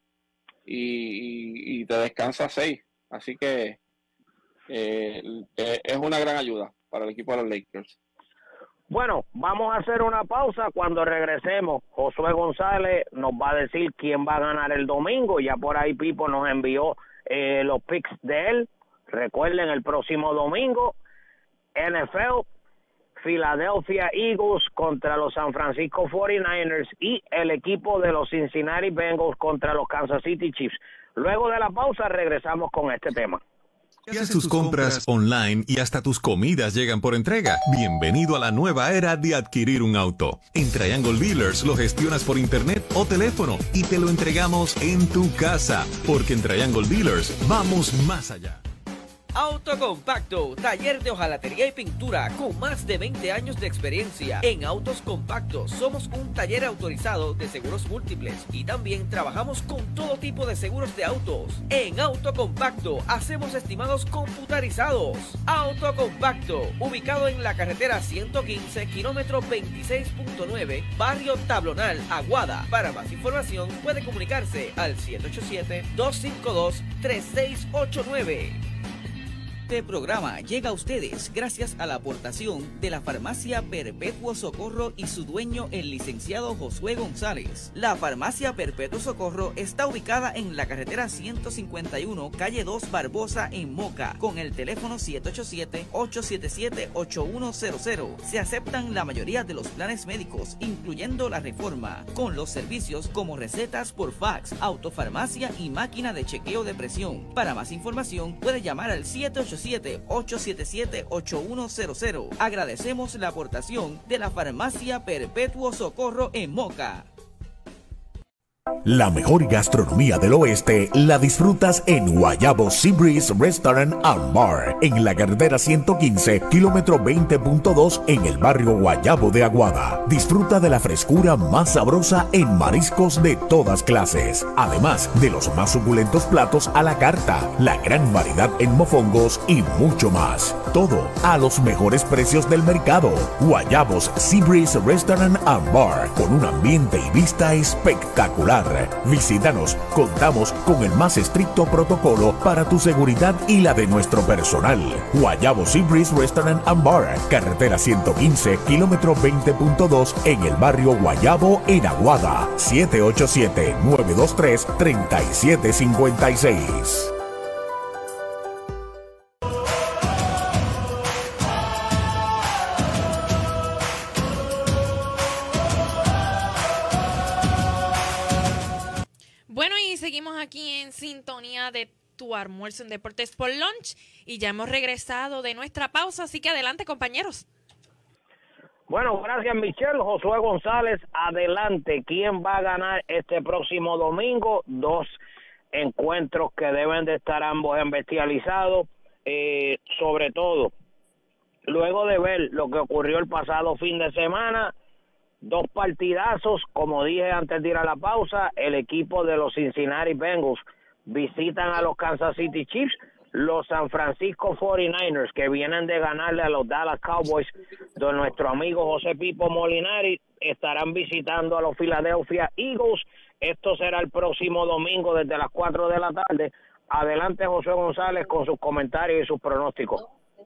y, y, y te descansa seis, así que eh, es una gran ayuda para el equipo de los Lakers. Bueno, vamos a hacer una pausa. Cuando regresemos, Josué González nos va a decir quién va a ganar el domingo. Ya por ahí Pipo nos envió eh, los picks de él. Recuerden, el próximo domingo, N F L, Philadelphia Eagles contra los San Francisco cuarenta y nueve ers y el equipo de los Cincinnati Bengals contra los Kansas City Chiefs. Luego de la pausa regresamos con este tema. Haces tus compras online y hasta tus comidas llegan por entrega. Bienvenido a la nueva era de adquirir un auto. En Triangle Dealers lo gestionas por internet o teléfono y te lo entregamos en tu casa, porque en Triangle Dealers vamos más allá. Autocompacto, taller de hojalatería y pintura con más de veinte años de experiencia. En Autos Compactos somos un taller autorizado de seguros múltiples y también trabajamos con todo tipo de seguros de autos. En Autocompacto hacemos estimados computarizados. Autocompacto, ubicado en la carretera ciento quince, kilómetro veintiséis punto nueve, barrio Tablonal, Aguada. Para más información puede comunicarse al siete ocho siete, dos cinco dos, tres seis ocho nueve. Este programa llega a ustedes gracias a la aportación de la Farmacia Perpetuo Socorro y su dueño, el licenciado Josué González. La Farmacia Perpetuo Socorro está ubicada en la carretera ciento cincuenta y uno, calle dos Barbosa, en Moca, con el teléfono siete ocho siete, ocho siete siete, ocho uno cero cero. Se aceptan la mayoría de los planes médicos, incluyendo la Reforma, con los servicios como recetas por fax, autofarmacia y máquina de chequeo de presión. Para más información puede llamar al siete ocho siete, ocho siete siete, ocho uno cero cero. Agradecemos la aportación de la Farmacia Perpetuo Socorro en Moca. La mejor gastronomía del oeste la disfrutas en Guayabo Sea Breeze Restaurant and Bar, en la carretera ciento quince, kilómetro veinte punto dos, en el barrio Guayabo de Aguada. Disfruta de la frescura más sabrosa en mariscos de todas clases, además de los más suculentos platos a la carta, la gran variedad en mofongos y mucho más. Todo a los mejores precios del mercado. Guayabos Sea Breeze Restaurant and Bar, con un ambiente y vista espectacular. Visítanos, contamos con el más estricto protocolo para tu seguridad y la de nuestro personal. Guayabo Sea Breeze Restaurant and Bar, carretera ciento quince, kilómetro veinte punto dos, en el barrio Guayabo, en Aguada. siete ocho siete, nueve dos tres, tres siete cinco seis. Seguimos aquí en sintonía de tu almuerzo en Deportes por Lunch y ya hemos regresado de nuestra pausa, así que adelante, compañeros. Bueno, gracias, Michelle. Josué González, adelante. ¿Quién va a ganar este próximo domingo? Dos encuentros que deben de estar ambos embestializados, eh, sobre todo luego de ver lo que ocurrió el pasado fin de semana. Dos partidazos, como dije antes de ir a la pausa, el equipo de los Cincinnati Bengals visitan a los Kansas City Chiefs, los San Francisco cuarenta y nueve ers que vienen de ganarle a los Dallas Cowboys, donde nuestro amigo José Pipo Molinari estarán visitando a los Philadelphia Eagles. Esto será el próximo domingo desde las cuatro de la tarde. Adelante, José González, con sus comentarios y sus pronósticos.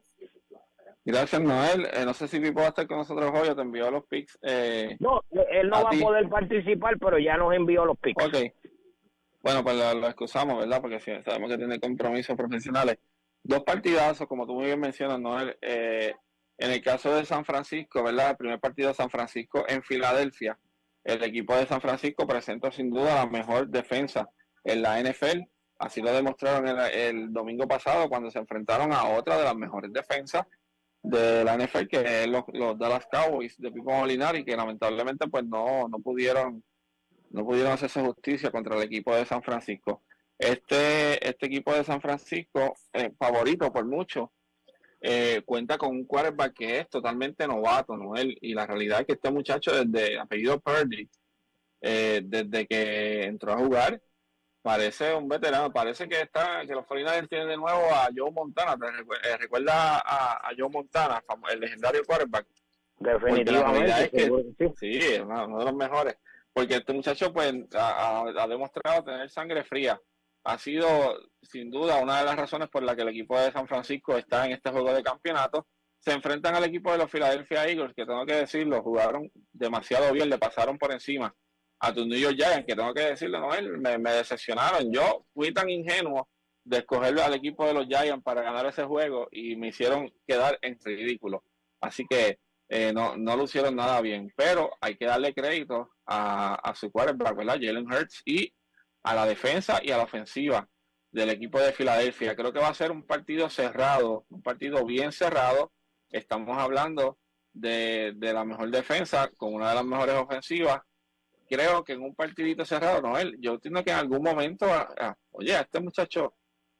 Gracias, Noel. Eh, no sé si Pipo va a estar con nosotros hoy o te envió los picks. Eh, no, él no a va ti. a poder participar, pero ya nos envió los picks. Ok. Bueno, pues lo, lo excusamos, ¿verdad? Porque sí, sabemos que tiene compromisos profesionales. Dos partidazos, como tú muy bien mencionas, Noel. Eh, en el caso de San Francisco, ¿verdad? El primer partido de San Francisco en Filadelfia. El equipo de San Francisco presentó sin duda la mejor defensa en la N F L. Así lo demostraron el, el domingo pasado cuando se enfrentaron a otra de las mejores defensas de la N F L, que es los, los Dallas Cowboys de Pipo Molinari, que lamentablemente pues no, no pudieron no pudieron hacerse justicia contra el equipo de San Francisco. Este, este equipo de San Francisco, eh, favorito por mucho, eh, cuenta con un quarterback que es totalmente novato, Noel, y la realidad es que este muchacho desde apellido Purdy, eh, desde que entró a jugar, parece un veterano, parece que está que los cuarenta y nueve ers tienen de nuevo a Joe Montana. ¿Te recu- eh, recuerda a, a Joe Montana, el legendario quarterback? Definitivamente. Es que, sí, sí es uno, uno de los mejores. Porque este muchacho pues ha, ha demostrado tener sangre fría. Ha sido sin duda una de las razones por la que el equipo de San Francisco está en este juego de campeonato. Se enfrentan al equipo de los Philadelphia Eagles, que tengo que decirlo, jugaron demasiado bien, le pasaron por encima a tus New York Giants, que tengo que decirlo, Noel, me, me decepcionaron. Yo fui tan ingenuo de escoger al equipo de los Giants para ganar ese juego y me hicieron quedar en ridículo. Así que eh, no, no lo hicieron nada bien, pero hay que darle crédito a, a su quarterback, ¿verdad? Jalen Hurts, y a la defensa y a la ofensiva del equipo de Filadelfia. Creo que va a ser un partido cerrado, un partido bien cerrado. Estamos hablando de, de la mejor defensa con una de las mejores ofensivas. Creo que en un partidito cerrado, Noel, yo entiendo que en algún momento, ah, ah, oye, a este muchacho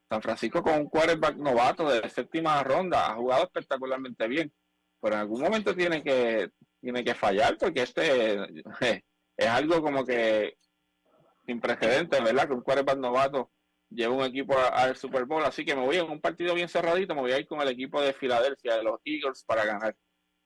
San Francisco con un quarterback novato de séptima ronda ha jugado espectacularmente bien, pero en algún momento tiene que tiene que fallar porque este eh, es algo como que sin precedentes, ¿verdad? Que un quarterback novato lleva un equipo al Super Bowl, así que me voy en un partido bien cerradito, me voy a ir con el equipo de Filadelfia, de los Eagles, para ganar.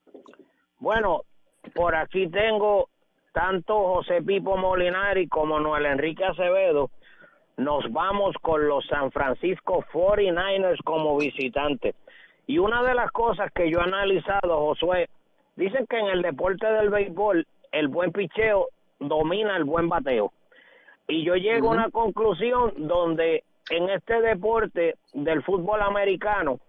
Bueno, por aquí tengo tanto José Pipo Molinari como Noel Enrique Acevedo. Nos vamos con los San Francisco cuarenta y nueve ers como visitantes. Y una de las cosas que yo he analizado, Josué, dicen que en el deporte del béisbol el buen picheo domina el buen bateo. Y yo llego uh-huh. a una conclusión donde en este deporte del fútbol americano,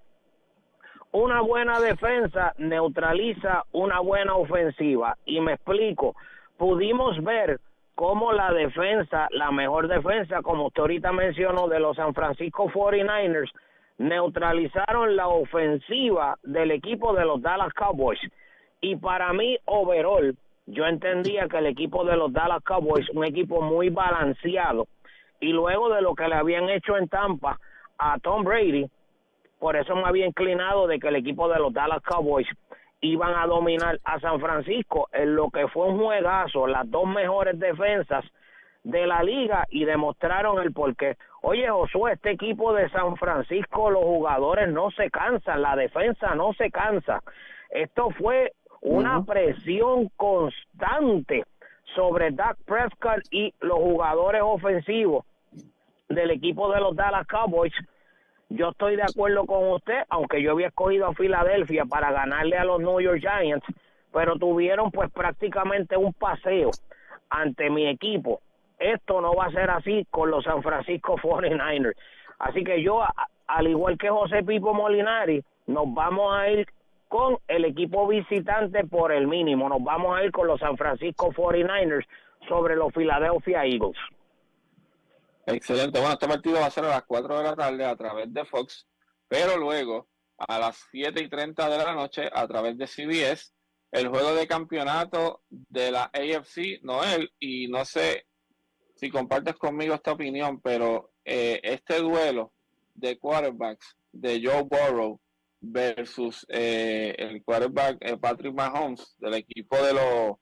una buena defensa neutraliza una buena ofensiva. Y me explico, pudimos ver cómo la defensa, la mejor defensa, como usted ahorita mencionó, de los San Francisco cuarenta y nueve ers, neutralizaron la ofensiva del equipo de los Dallas Cowboys. Y para mí, overall, yo entendía que el equipo de los Dallas Cowboys, un equipo muy balanceado, y luego de lo que le habían hecho en Tampa a Tom Brady, por eso me había inclinado de que el equipo de los Dallas Cowboys iban a dominar a San Francisco en lo que fue un juegazo, las dos mejores defensas de la liga, y demostraron el porqué. Oye, Josué, este equipo de San Francisco, los jugadores no se cansan, la defensa no se cansa. Esto fue una uh-huh. presión constante sobre Dak Prescott y los jugadores ofensivos del equipo de los Dallas Cowboys. Yo estoy de acuerdo con usted, aunque yo había escogido a Filadelfia para ganarle a los New York Giants, pero tuvieron pues prácticamente un paseo ante mi equipo. Esto no va a ser así con los San Francisco cuarenta y nueve ers. Así que yo, a, al igual que José Pipo Molinari, nos vamos a ir con el equipo visitante por el mínimo. Nos vamos a ir con los San Francisco cuarenta y nueve ers sobre los Philadelphia Eagles. Excelente. Bueno, este partido va a ser a las cuatro de la tarde a través de Fox, pero luego a las siete y treinta de la noche a través de C B S, el juego de campeonato de la A F C, Noel, y no sé si compartes conmigo esta opinión, pero eh, este duelo de quarterbacks de Joe Burrow versus eh, el quarterback eh, Patrick Mahomes del equipo de los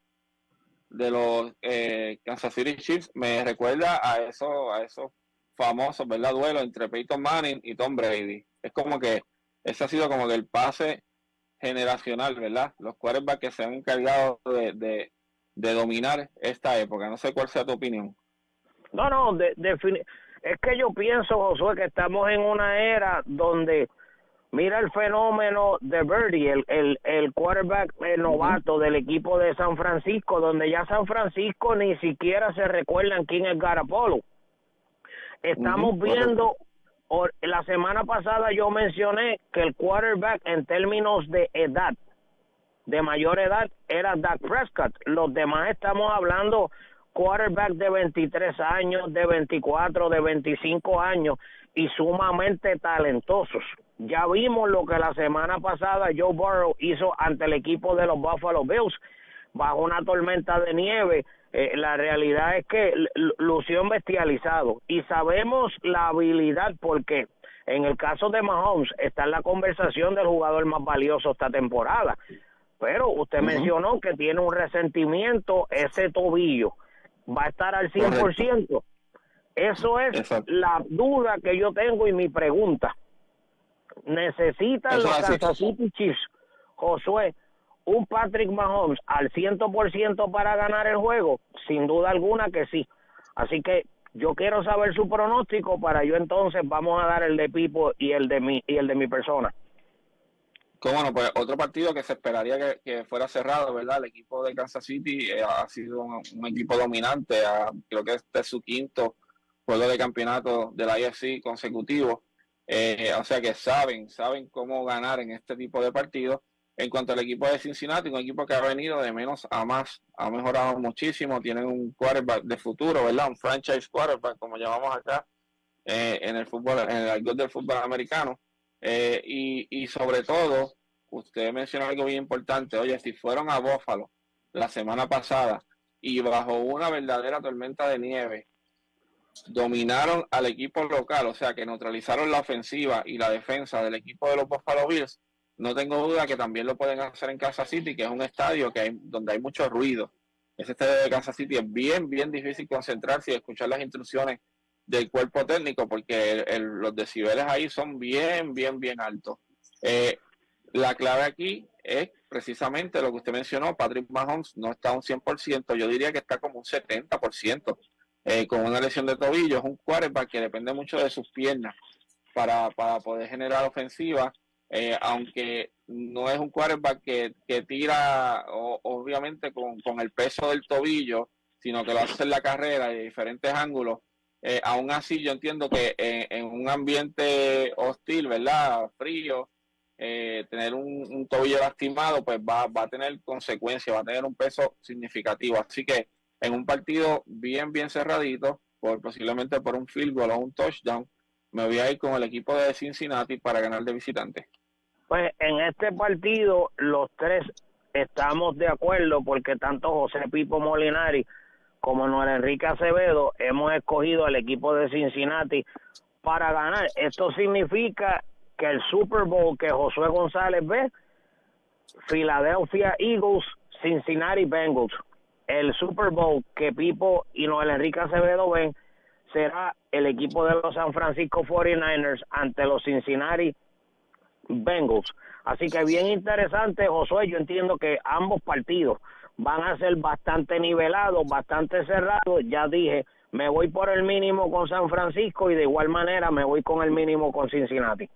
de los eh, Kansas City Chiefs me recuerda a eso, a esos famosos, ¿verdad? Duelos entre Peyton Manning y Tom Brady. Es como que ese ha sido como que el pase generacional, ¿verdad? Los quarterbacks que se han encargado de, de, de dominar esta época. No sé cuál sea tu opinión. No, no, de, de, es que yo pienso, Josué, que estamos en una era donde mira el fenómeno de Birdie, el, el, el quarterback el novato uh-huh. del equipo de San Francisco, donde ya San Francisco ni siquiera se recuerdan quién es Garoppolo. Estamos uh-huh. viendo, or, la semana pasada yo mencioné que el quarterback en términos de edad, de mayor edad, era Dak Prescott. Los demás estamos hablando quarterback de veintitrés años, de veinticuatro, de veinticinco años, y sumamente talentosos. Ya vimos lo que la semana pasada Joe Burrow hizo ante el equipo de los Buffalo Bills bajo una tormenta de nieve. Eh, la realidad es que lució bestializado y sabemos la habilidad, porque en el caso de Mahomes está en la conversación del jugador más valioso esta temporada, pero usted uh-huh. mencionó que tiene un resentimiento, ese tobillo va a estar al cien por ciento. Eso es Exacto. la duda que yo tengo y mi pregunta. ¿Necesitan los Kansas City Chiefs, Josué, un Patrick Mahomes al cien por ciento para ganar el juego? Sin duda alguna que sí. Así que yo quiero saber su pronóstico para yo entonces vamos a dar el de Pipo y el de mi y el de mi persona. Cómo no, pues otro partido que se esperaría que, que fuera cerrado, ¿verdad? El equipo de Kansas City eh, ha sido un, un equipo dominante, a, creo que este es su quinto juego de campeonato de la A F C consecutivo, eh, o sea que saben, saben cómo ganar en este tipo de partidos. En cuanto al equipo de Cincinnati, un equipo que ha venido de menos a más, ha mejorado muchísimo, tienen un quarterback de futuro, ¿verdad? Un franchise quarterback, como llamamos acá, eh, en el fútbol, en el argot del fútbol americano. Eh, y, y sobre todo, usted mencionó algo bien importante. Oye, si fueron a Buffalo la semana pasada y bajo una verdadera tormenta de nieve dominaron al equipo local, o sea que neutralizaron la ofensiva y la defensa del equipo de los Buffalo Bills, no tengo duda que también lo pueden hacer en Kansas City, que es un estadio que hay, donde hay mucho ruido. Ese estadio de Kansas City es bien, bien difícil concentrarse y escuchar las instrucciones del cuerpo técnico, porque el, el, los decibeles ahí son bien, bien, bien altos. Eh, la clave aquí es precisamente lo que usted mencionó. Patrick Mahomes no está a un cien por ciento, yo diría que está como un setenta por ciento, eh, con una lesión de tobillo. Es un quarterback que depende mucho de sus piernas para, para poder generar ofensiva, eh, aunque no es un quarterback que, que tira o, obviamente con, con el peso del tobillo, sino que lo hace en la carrera de diferentes ángulos. Eh, aún así yo entiendo que en, en un ambiente hostil, ¿verdad?, frío, eh, tener un, un tobillo lastimado pues va, va a tener consecuencias, va a tener un peso significativo. Así que en un partido bien, bien cerradito, por, posiblemente por un field goal o un touchdown, me voy a ir con el equipo de Cincinnati para ganar de visitante. Pues en este partido los tres estamos de acuerdo, porque tanto José Pipo Molinari como Noel Enrique Acevedo hemos escogido al equipo de Cincinnati para ganar. Esto significa que el Super Bowl que Josué González ve, Philadelphia Eagles, Cincinnati Bengals. El Super Bowl que Pipo y Noel Enrique Acevedo ven será el equipo de los San Francisco cuarenta y nueve ers ante los Cincinnati Bengals. Así que bien interesante, Josué. Yo entiendo que ambos partidos van a ser bastante nivelados, bastante cerrados. Ya dije, me voy por el mínimo con San Francisco y de igual manera me voy con el mínimo con Cincinnati.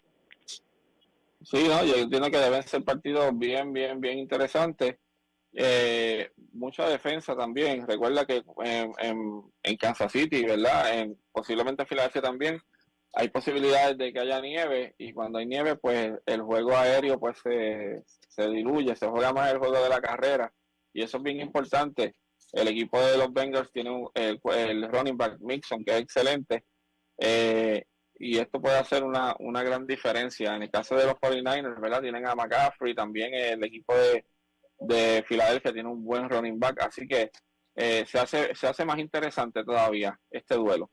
Sí, no, yo entiendo que deben ser partidos bien, bien, bien interesantes. Eh, mucha defensa también. Recuerda que en, en, en Kansas City, ¿verdad?, en, posiblemente en Filadelfia también, hay posibilidades de que haya nieve, y cuando hay nieve, pues el juego aéreo pues se, se diluye, se juega más el juego de la carrera, y eso es bien importante. El equipo de los Bengals tiene un, el, el running back Mixon, que es excelente, eh, y esto puede hacer una, una gran diferencia. En el caso de los cuarenta y nueve ers, ¿verdad?, tienen a McCaffrey, también el equipo de, de Filadelfia tiene un buen running back, así que eh, se hace se hace más interesante todavía este duelo.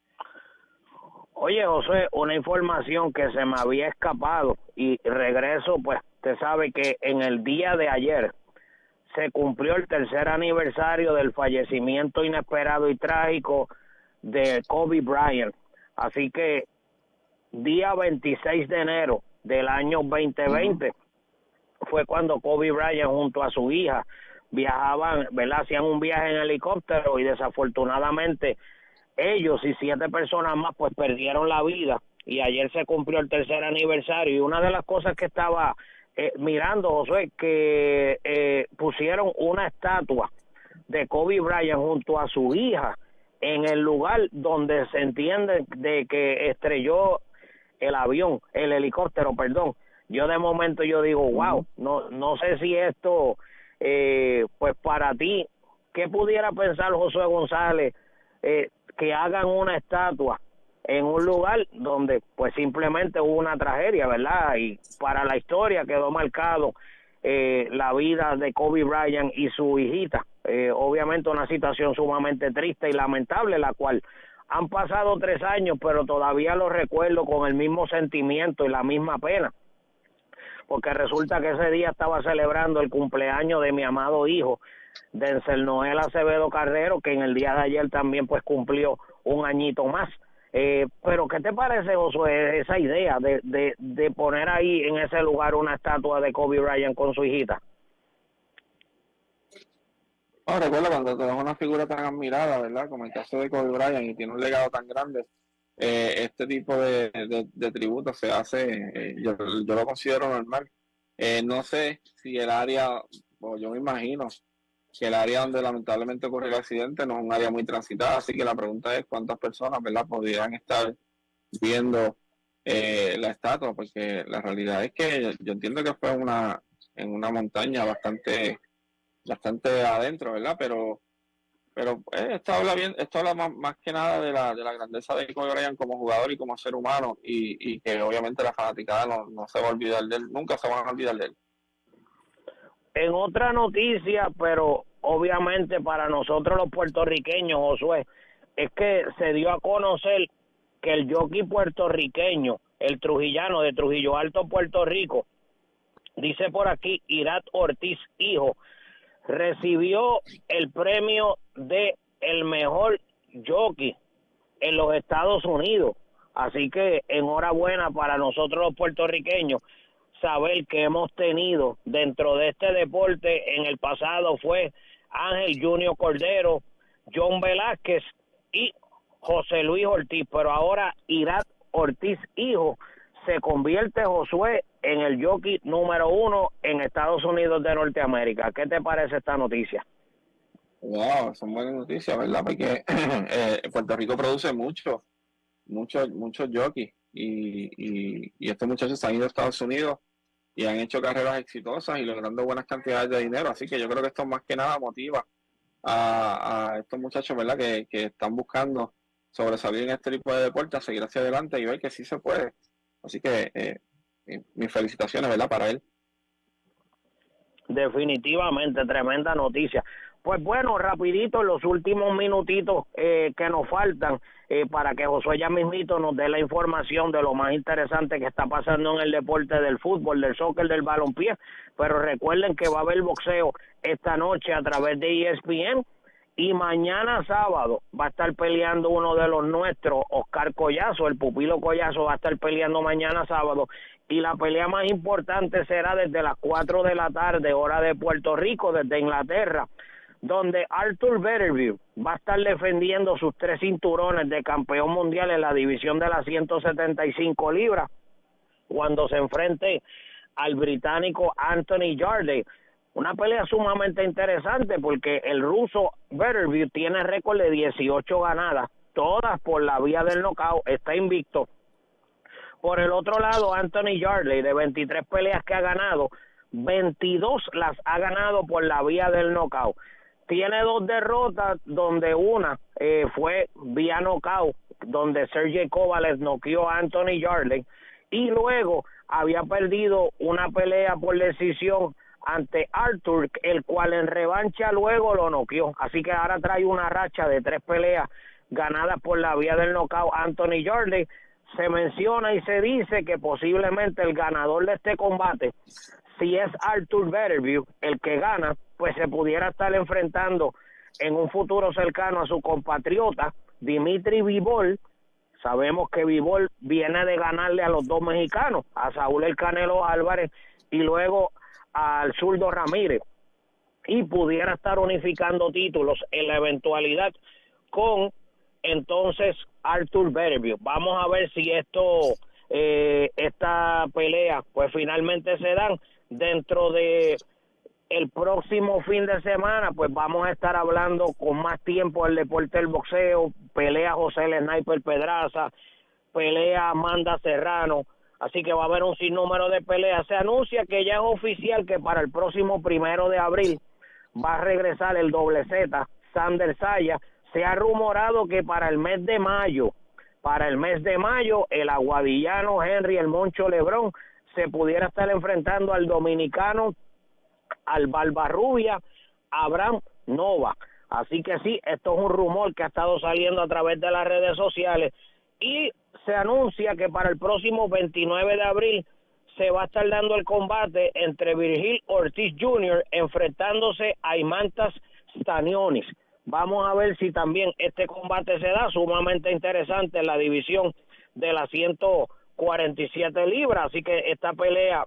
Oye, José, una información que se me había escapado y regreso, pues usted sabe que en el día de ayer se cumplió el tercer aniversario del fallecimiento inesperado y trágico de Kobe Bryant. Así que día veintiséis de enero del año veinte veinte fue cuando Kobe Bryant junto a su hija viajaban, ¿verdad?, hacían un viaje en helicóptero, y desafortunadamente ellos y siete personas más pues perdieron la vida, y ayer se cumplió el tercer aniversario. Y una de las cosas que estaba eh, mirando, José, que eh, pusieron una estatua de Kobe Bryant junto a su hija en el lugar donde se entiende de que estrelló el avión, el helicóptero, perdón. Yo de momento yo digo, wow, no no sé si esto, eh, pues para ti, ¿qué pudiera pensar Josué González eh, que hagan una estatua en un lugar donde pues simplemente hubo una tragedia, ¿verdad? Y para la historia quedó marcado eh, la vida de Kobe Bryant y su hijita. Eh, obviamente una situación sumamente triste y lamentable, la cual han pasado tres años, pero todavía lo recuerdo con el mismo sentimiento y la misma pena, porque resulta que ese día estaba celebrando el cumpleaños de mi amado hijo, Denzel Noel Acevedo Carrero, que en el día de ayer también pues cumplió un añito más. Eh, pero ¿qué te parece, Josué, esa idea de, de, de poner ahí en ese lugar una estatua de Kobe Bryant con su hijita? No, recuerda, cuando tú eres una figura tan admirada, ¿verdad?, como el caso de Kobe Bryant, y tiene un legado tan grande, eh, este tipo de, de, de tributo se hace, eh, yo, yo lo considero normal. Eh, no sé si el área, o yo me imagino que el área donde lamentablemente ocurrió el accidente no es un área muy transitada, así que la pregunta es cuántas personas, ¿verdad?, podrían estar viendo eh, la estatua, porque la realidad es que yo, yo entiendo que fue una en una montaña bastante bastante adentro, ¿verdad? Pero pero eh, esto habla bien, esto habla más, más que nada de la de la grandeza de Kobe Bryant como jugador y como ser humano, y, y que obviamente la fanaticada no, no se va a olvidar de él, nunca se van a olvidar de él. En otra noticia, pero obviamente para nosotros los puertorriqueños, Josué, es que se dio a conocer que el jockey puertorriqueño, el trujillano de Trujillo Alto, Puerto Rico, dice por aquí, Irat Ortiz, hijo, recibió el premio de el mejor jockey en los Estados Unidos. Así que enhorabuena para nosotros los puertorriqueños, saber que hemos tenido dentro de este deporte en el pasado fue Ángel Junior Cordero, John Velázquez y José Luis Ortiz, pero ahora Irat Ortiz, hijo, se convierte, Josué, en el jockey número uno en Estados Unidos de Norteamérica. ¿Qué te parece esta noticia? Wow, son buenas noticias, ¿verdad? Porque eh, Puerto Rico produce mucho, muchos muchos jockeys y, y, y estos muchachos han ido a Estados Unidos y han hecho carreras exitosas y logrando buenas cantidades de dinero. Así que yo creo que esto más que nada motiva a, a estos muchachos, ¿verdad? Que, que están buscando sobresalir en este tipo de deporte, a seguir hacia adelante y ver que sí se puede. Así que eh, mis felicitaciones, ¿verdad? Para él. Definitivamente, tremenda noticia. Pues bueno, rapidito, los últimos minutitos eh, que nos faltan eh, para que Josué ya mismito nos dé la información de lo más interesante que está pasando en el deporte del fútbol, del soccer, del balompié. Pero recuerden que va a haber boxeo esta noche a través de E S P N y mañana sábado va a estar peleando uno de los nuestros, Oscar Collazo, el pupilo Collazo va a estar peleando mañana sábado y la pelea más importante será desde las cuatro de la tarde, hora de Puerto Rico, desde Inglaterra, donde Arthur Beterbiew va a estar defendiendo sus tres cinturones de campeón mundial en la división de las ciento setenta y cinco libras, cuando se enfrente al británico Anthony Yarde. Una pelea sumamente interesante porque el ruso Beterbiew tiene récord de dieciocho ganadas, todas por la vía del knockout, está invicto. Por el otro lado, Anthony Yarde, de veintitrés peleas que ha ganado, veintidós las ha ganado por la vía del knockout. Tiene dos derrotas, donde una eh, fue vía knockout, donde Sergey Kovalev noqueó a Anthony Yarde, y luego había perdido una pelea por decisión ante Arthur, el cual en revancha luego lo noqueó. Así que ahora trae una racha de tres peleas ganadas por la vía del knockout Anthony Yarde. Se menciona y se dice que posiblemente el ganador de este combate, si es Arthur Beterbiew el que gana, pues se pudiera estar enfrentando en un futuro cercano a su compatriota Dimitri Bivol. Sabemos que Bivol viene de ganarle a los dos mexicanos, a Saúl El Canelo Álvarez y luego al zurdo Ramírez, y pudiera estar unificando títulos en la eventualidad con entonces Arthur Beterbiew. Vamos a ver si esto eh, esta pelea pues finalmente se dan dentro de el próximo fin de semana. Pues vamos a estar hablando con más tiempo del deporte del boxeo, pelea José el Sniper Pedraza, pelea Amanda Serrano. Así que va a haber un sinnúmero de peleas. Se anuncia que ya es oficial que para el próximo primero de abril va a regresar el doble Z, Sander Saya. Se ha rumorado que para el mes de mayo, para el mes de mayo, el aguadillano Henry El Moncho Lebrón se pudiera estar enfrentando al dominicano, al Barbarrubia, Abraham Nova. Así que sí, esto es un rumor que ha estado saliendo a través de las redes sociales. Y se anuncia que para el próximo veintinueve de abril se va a estar dando el combate entre Virgil Ortiz junior enfrentándose a Imantas Stanionis. Vamos a ver si también este combate se da, sumamente interesante en la división de las ciento cuarenta y siete libras, así que esta pelea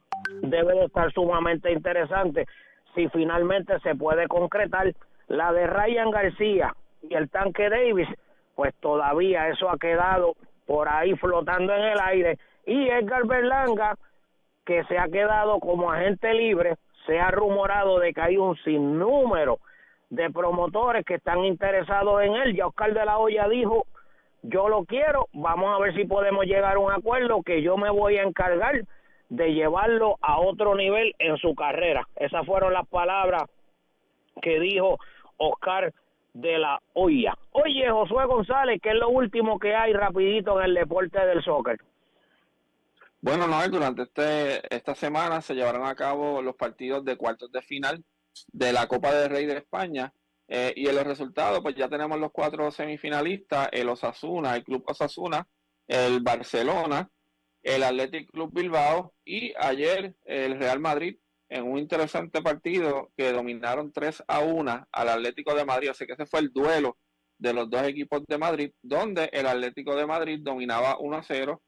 debe de estar sumamente interesante si finalmente se puede concretar. La de Ryan García y el Tanque Davis, pues todavía eso ha quedado por ahí flotando en el aire, y Edgar Berlanga, que se ha quedado como agente libre, se ha rumorado de que hay un sinnúmero de promotores que están interesados en él. Ya Oscar de la Hoya dijo, yo lo quiero, vamos a ver si podemos llegar a un acuerdo, que yo me voy a encargar de llevarlo a otro nivel en su carrera. Esas fueron las palabras que dijo Oscar de la Hoya. Oye, Josué González, ¿qué es lo último que hay rapidito en el deporte del soccer? Bueno, Noel, durante este esta semana se llevarán a cabo los partidos de cuartos de final de la Copa del Rey de España, Eh, y en los resultados, pues ya tenemos los cuatro semifinalistas, el Osasuna, el Club Osasuna, el Barcelona, el Athletic Club Bilbao y ayer el Real Madrid en un interesante partido que dominaron tres a uno al Atlético de Madrid. Así que ese fue el duelo de los dos equipos de Madrid, donde el Atlético de Madrid dominaba uno a cero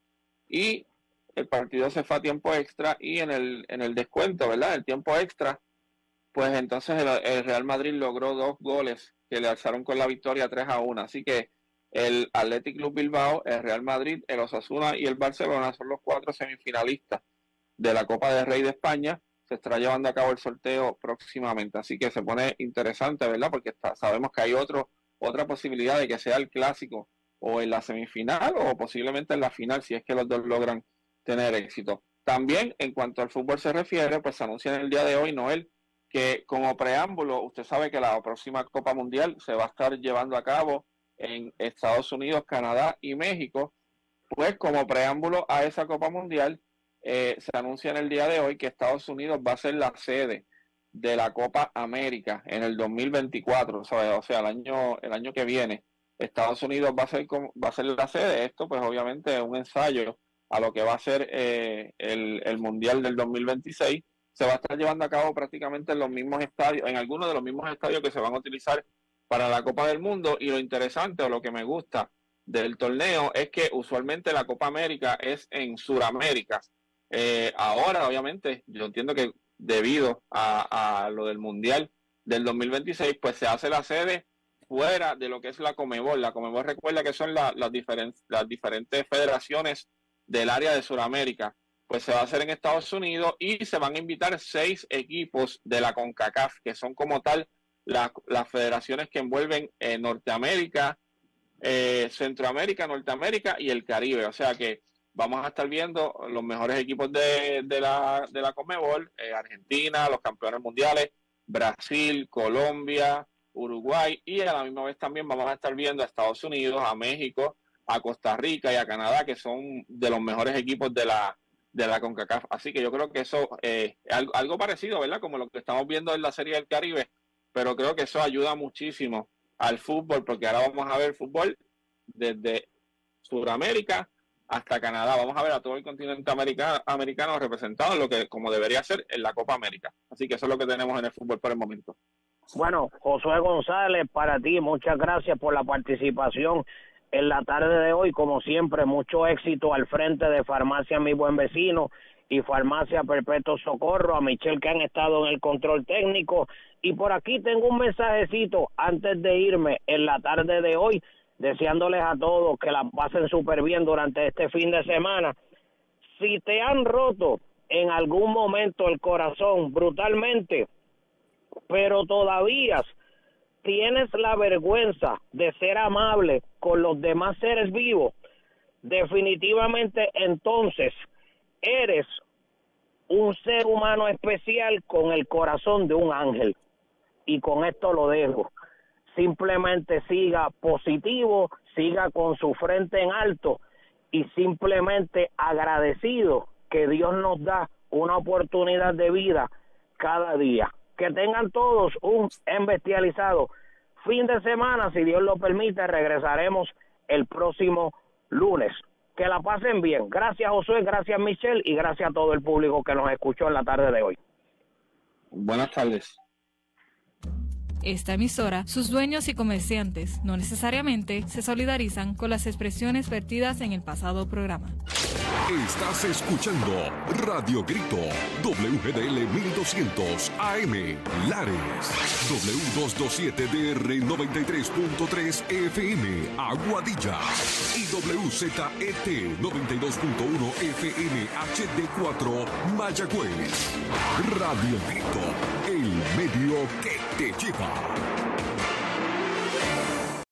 y el partido se fue a tiempo extra y en el, en el descuento, ¿verdad? El tiempo extra, pues entonces el, el Real Madrid logró dos goles que le alzaron con la victoria tres a uno. Así que el Athletic Club Bilbao, el Real Madrid, el Osasuna y el Barcelona son los cuatro semifinalistas de la Copa del Rey de España. Se estará llevando a cabo el sorteo próximamente. Así que se pone interesante, ¿verdad? Porque está, sabemos que hay otro otra posibilidad de que sea el clásico o en la semifinal o posiblemente en la final si es que los dos logran tener éxito. También en cuanto al fútbol se refiere, pues se anuncia en el día de hoy, Noel, que como preámbulo, usted sabe que la próxima Copa Mundial se va a estar llevando a cabo en Estados Unidos, Canadá y México. Pues como preámbulo a esa Copa Mundial, eh, se anuncia en el día de hoy que Estados Unidos va a ser la sede de la Copa América en el dos mil veinticuatro, o sea, o sea el año el año que viene Estados Unidos va a ser va a ser la sede. Esto pues obviamente es un ensayo a lo que va a ser eh, el, el Mundial del dos mil veintiséis. Se va a estar llevando a cabo prácticamente en los mismos estadios, en algunos de los mismos estadios que se van a utilizar para la Copa del Mundo. Y lo interesante o lo que me gusta del torneo es que usualmente la Copa América es en Sudamérica. Eh, ahora obviamente yo entiendo que debido a, a lo del Mundial del dos mil veintiséis, pues se hace la sede fuera de lo que es la Conmebol. La Conmebol recuerda que son la, las, diferen, las diferentes federaciones del área de Sudamérica. Pues se va a hacer en Estados Unidos y se van a invitar seis equipos de la CONCACAF, que son como tal la, las federaciones que envuelven eh, Norteamérica, eh, Centroamérica, Norteamérica y el Caribe. O sea que vamos a estar viendo los mejores equipos de, de la de la Conmebol, eh, Argentina, los campeones mundiales, Brasil, Colombia, Uruguay, y a la misma vez también vamos a estar viendo a Estados Unidos, a México, a Costa Rica y a Canadá, que son de los mejores equipos de la de la CONCACAF. Así que yo creo que eso eh, es algo, algo parecido, ¿verdad? Como lo que estamos viendo en la Serie del Caribe, pero creo que eso ayuda muchísimo al fútbol, porque ahora vamos a ver fútbol desde Sudamérica hasta Canadá. Vamos a ver a todo el continente americano, americano representado en lo que como debería ser en la Copa América. Así que eso es lo que tenemos en el fútbol por el momento. Bueno, Josué González, para ti, muchas gracias por la participación en la tarde de hoy. Como siempre, mucho éxito al frente de Farmacia Mi Buen Vecino y Farmacia Perpetuo Socorro, a Michelle que han estado en el control técnico. Y por aquí tengo un mensajecito antes de irme en la tarde de hoy, deseándoles a todos que la pasen súper bien durante este fin de semana. Si te han roto en algún momento el corazón brutalmente, pero todavía tienes la vergüenza de ser amable con los demás seres vivos, definitivamente entonces eres un ser humano especial con el corazón de un ángel. Y con esto lo dejo. Simplemente siga positivo, siga con su frente en alto y simplemente agradecido que Dios nos da una oportunidad de vida cada día. Que tengan todos un embestializado fin de semana. Si Dios lo permite, regresaremos el próximo lunes. Que la pasen bien. Gracias, Josué, gracias, Michelle, y gracias a todo el público que nos escuchó en la tarde de hoy. Buenas tardes. Esta emisora, sus dueños y comerciantes no necesariamente se solidarizan con las expresiones vertidas en el pasado programa. Estás escuchando Radio Grito, W G D L mil doscientos A M, Lares, W doscientos veintisiete D R noventa y tres punto tres F M, Aguadilla, y W Z E T noventa y dos punto uno F M H D cuatro, Mayagüez. Radio Grito, el medio que te lleva.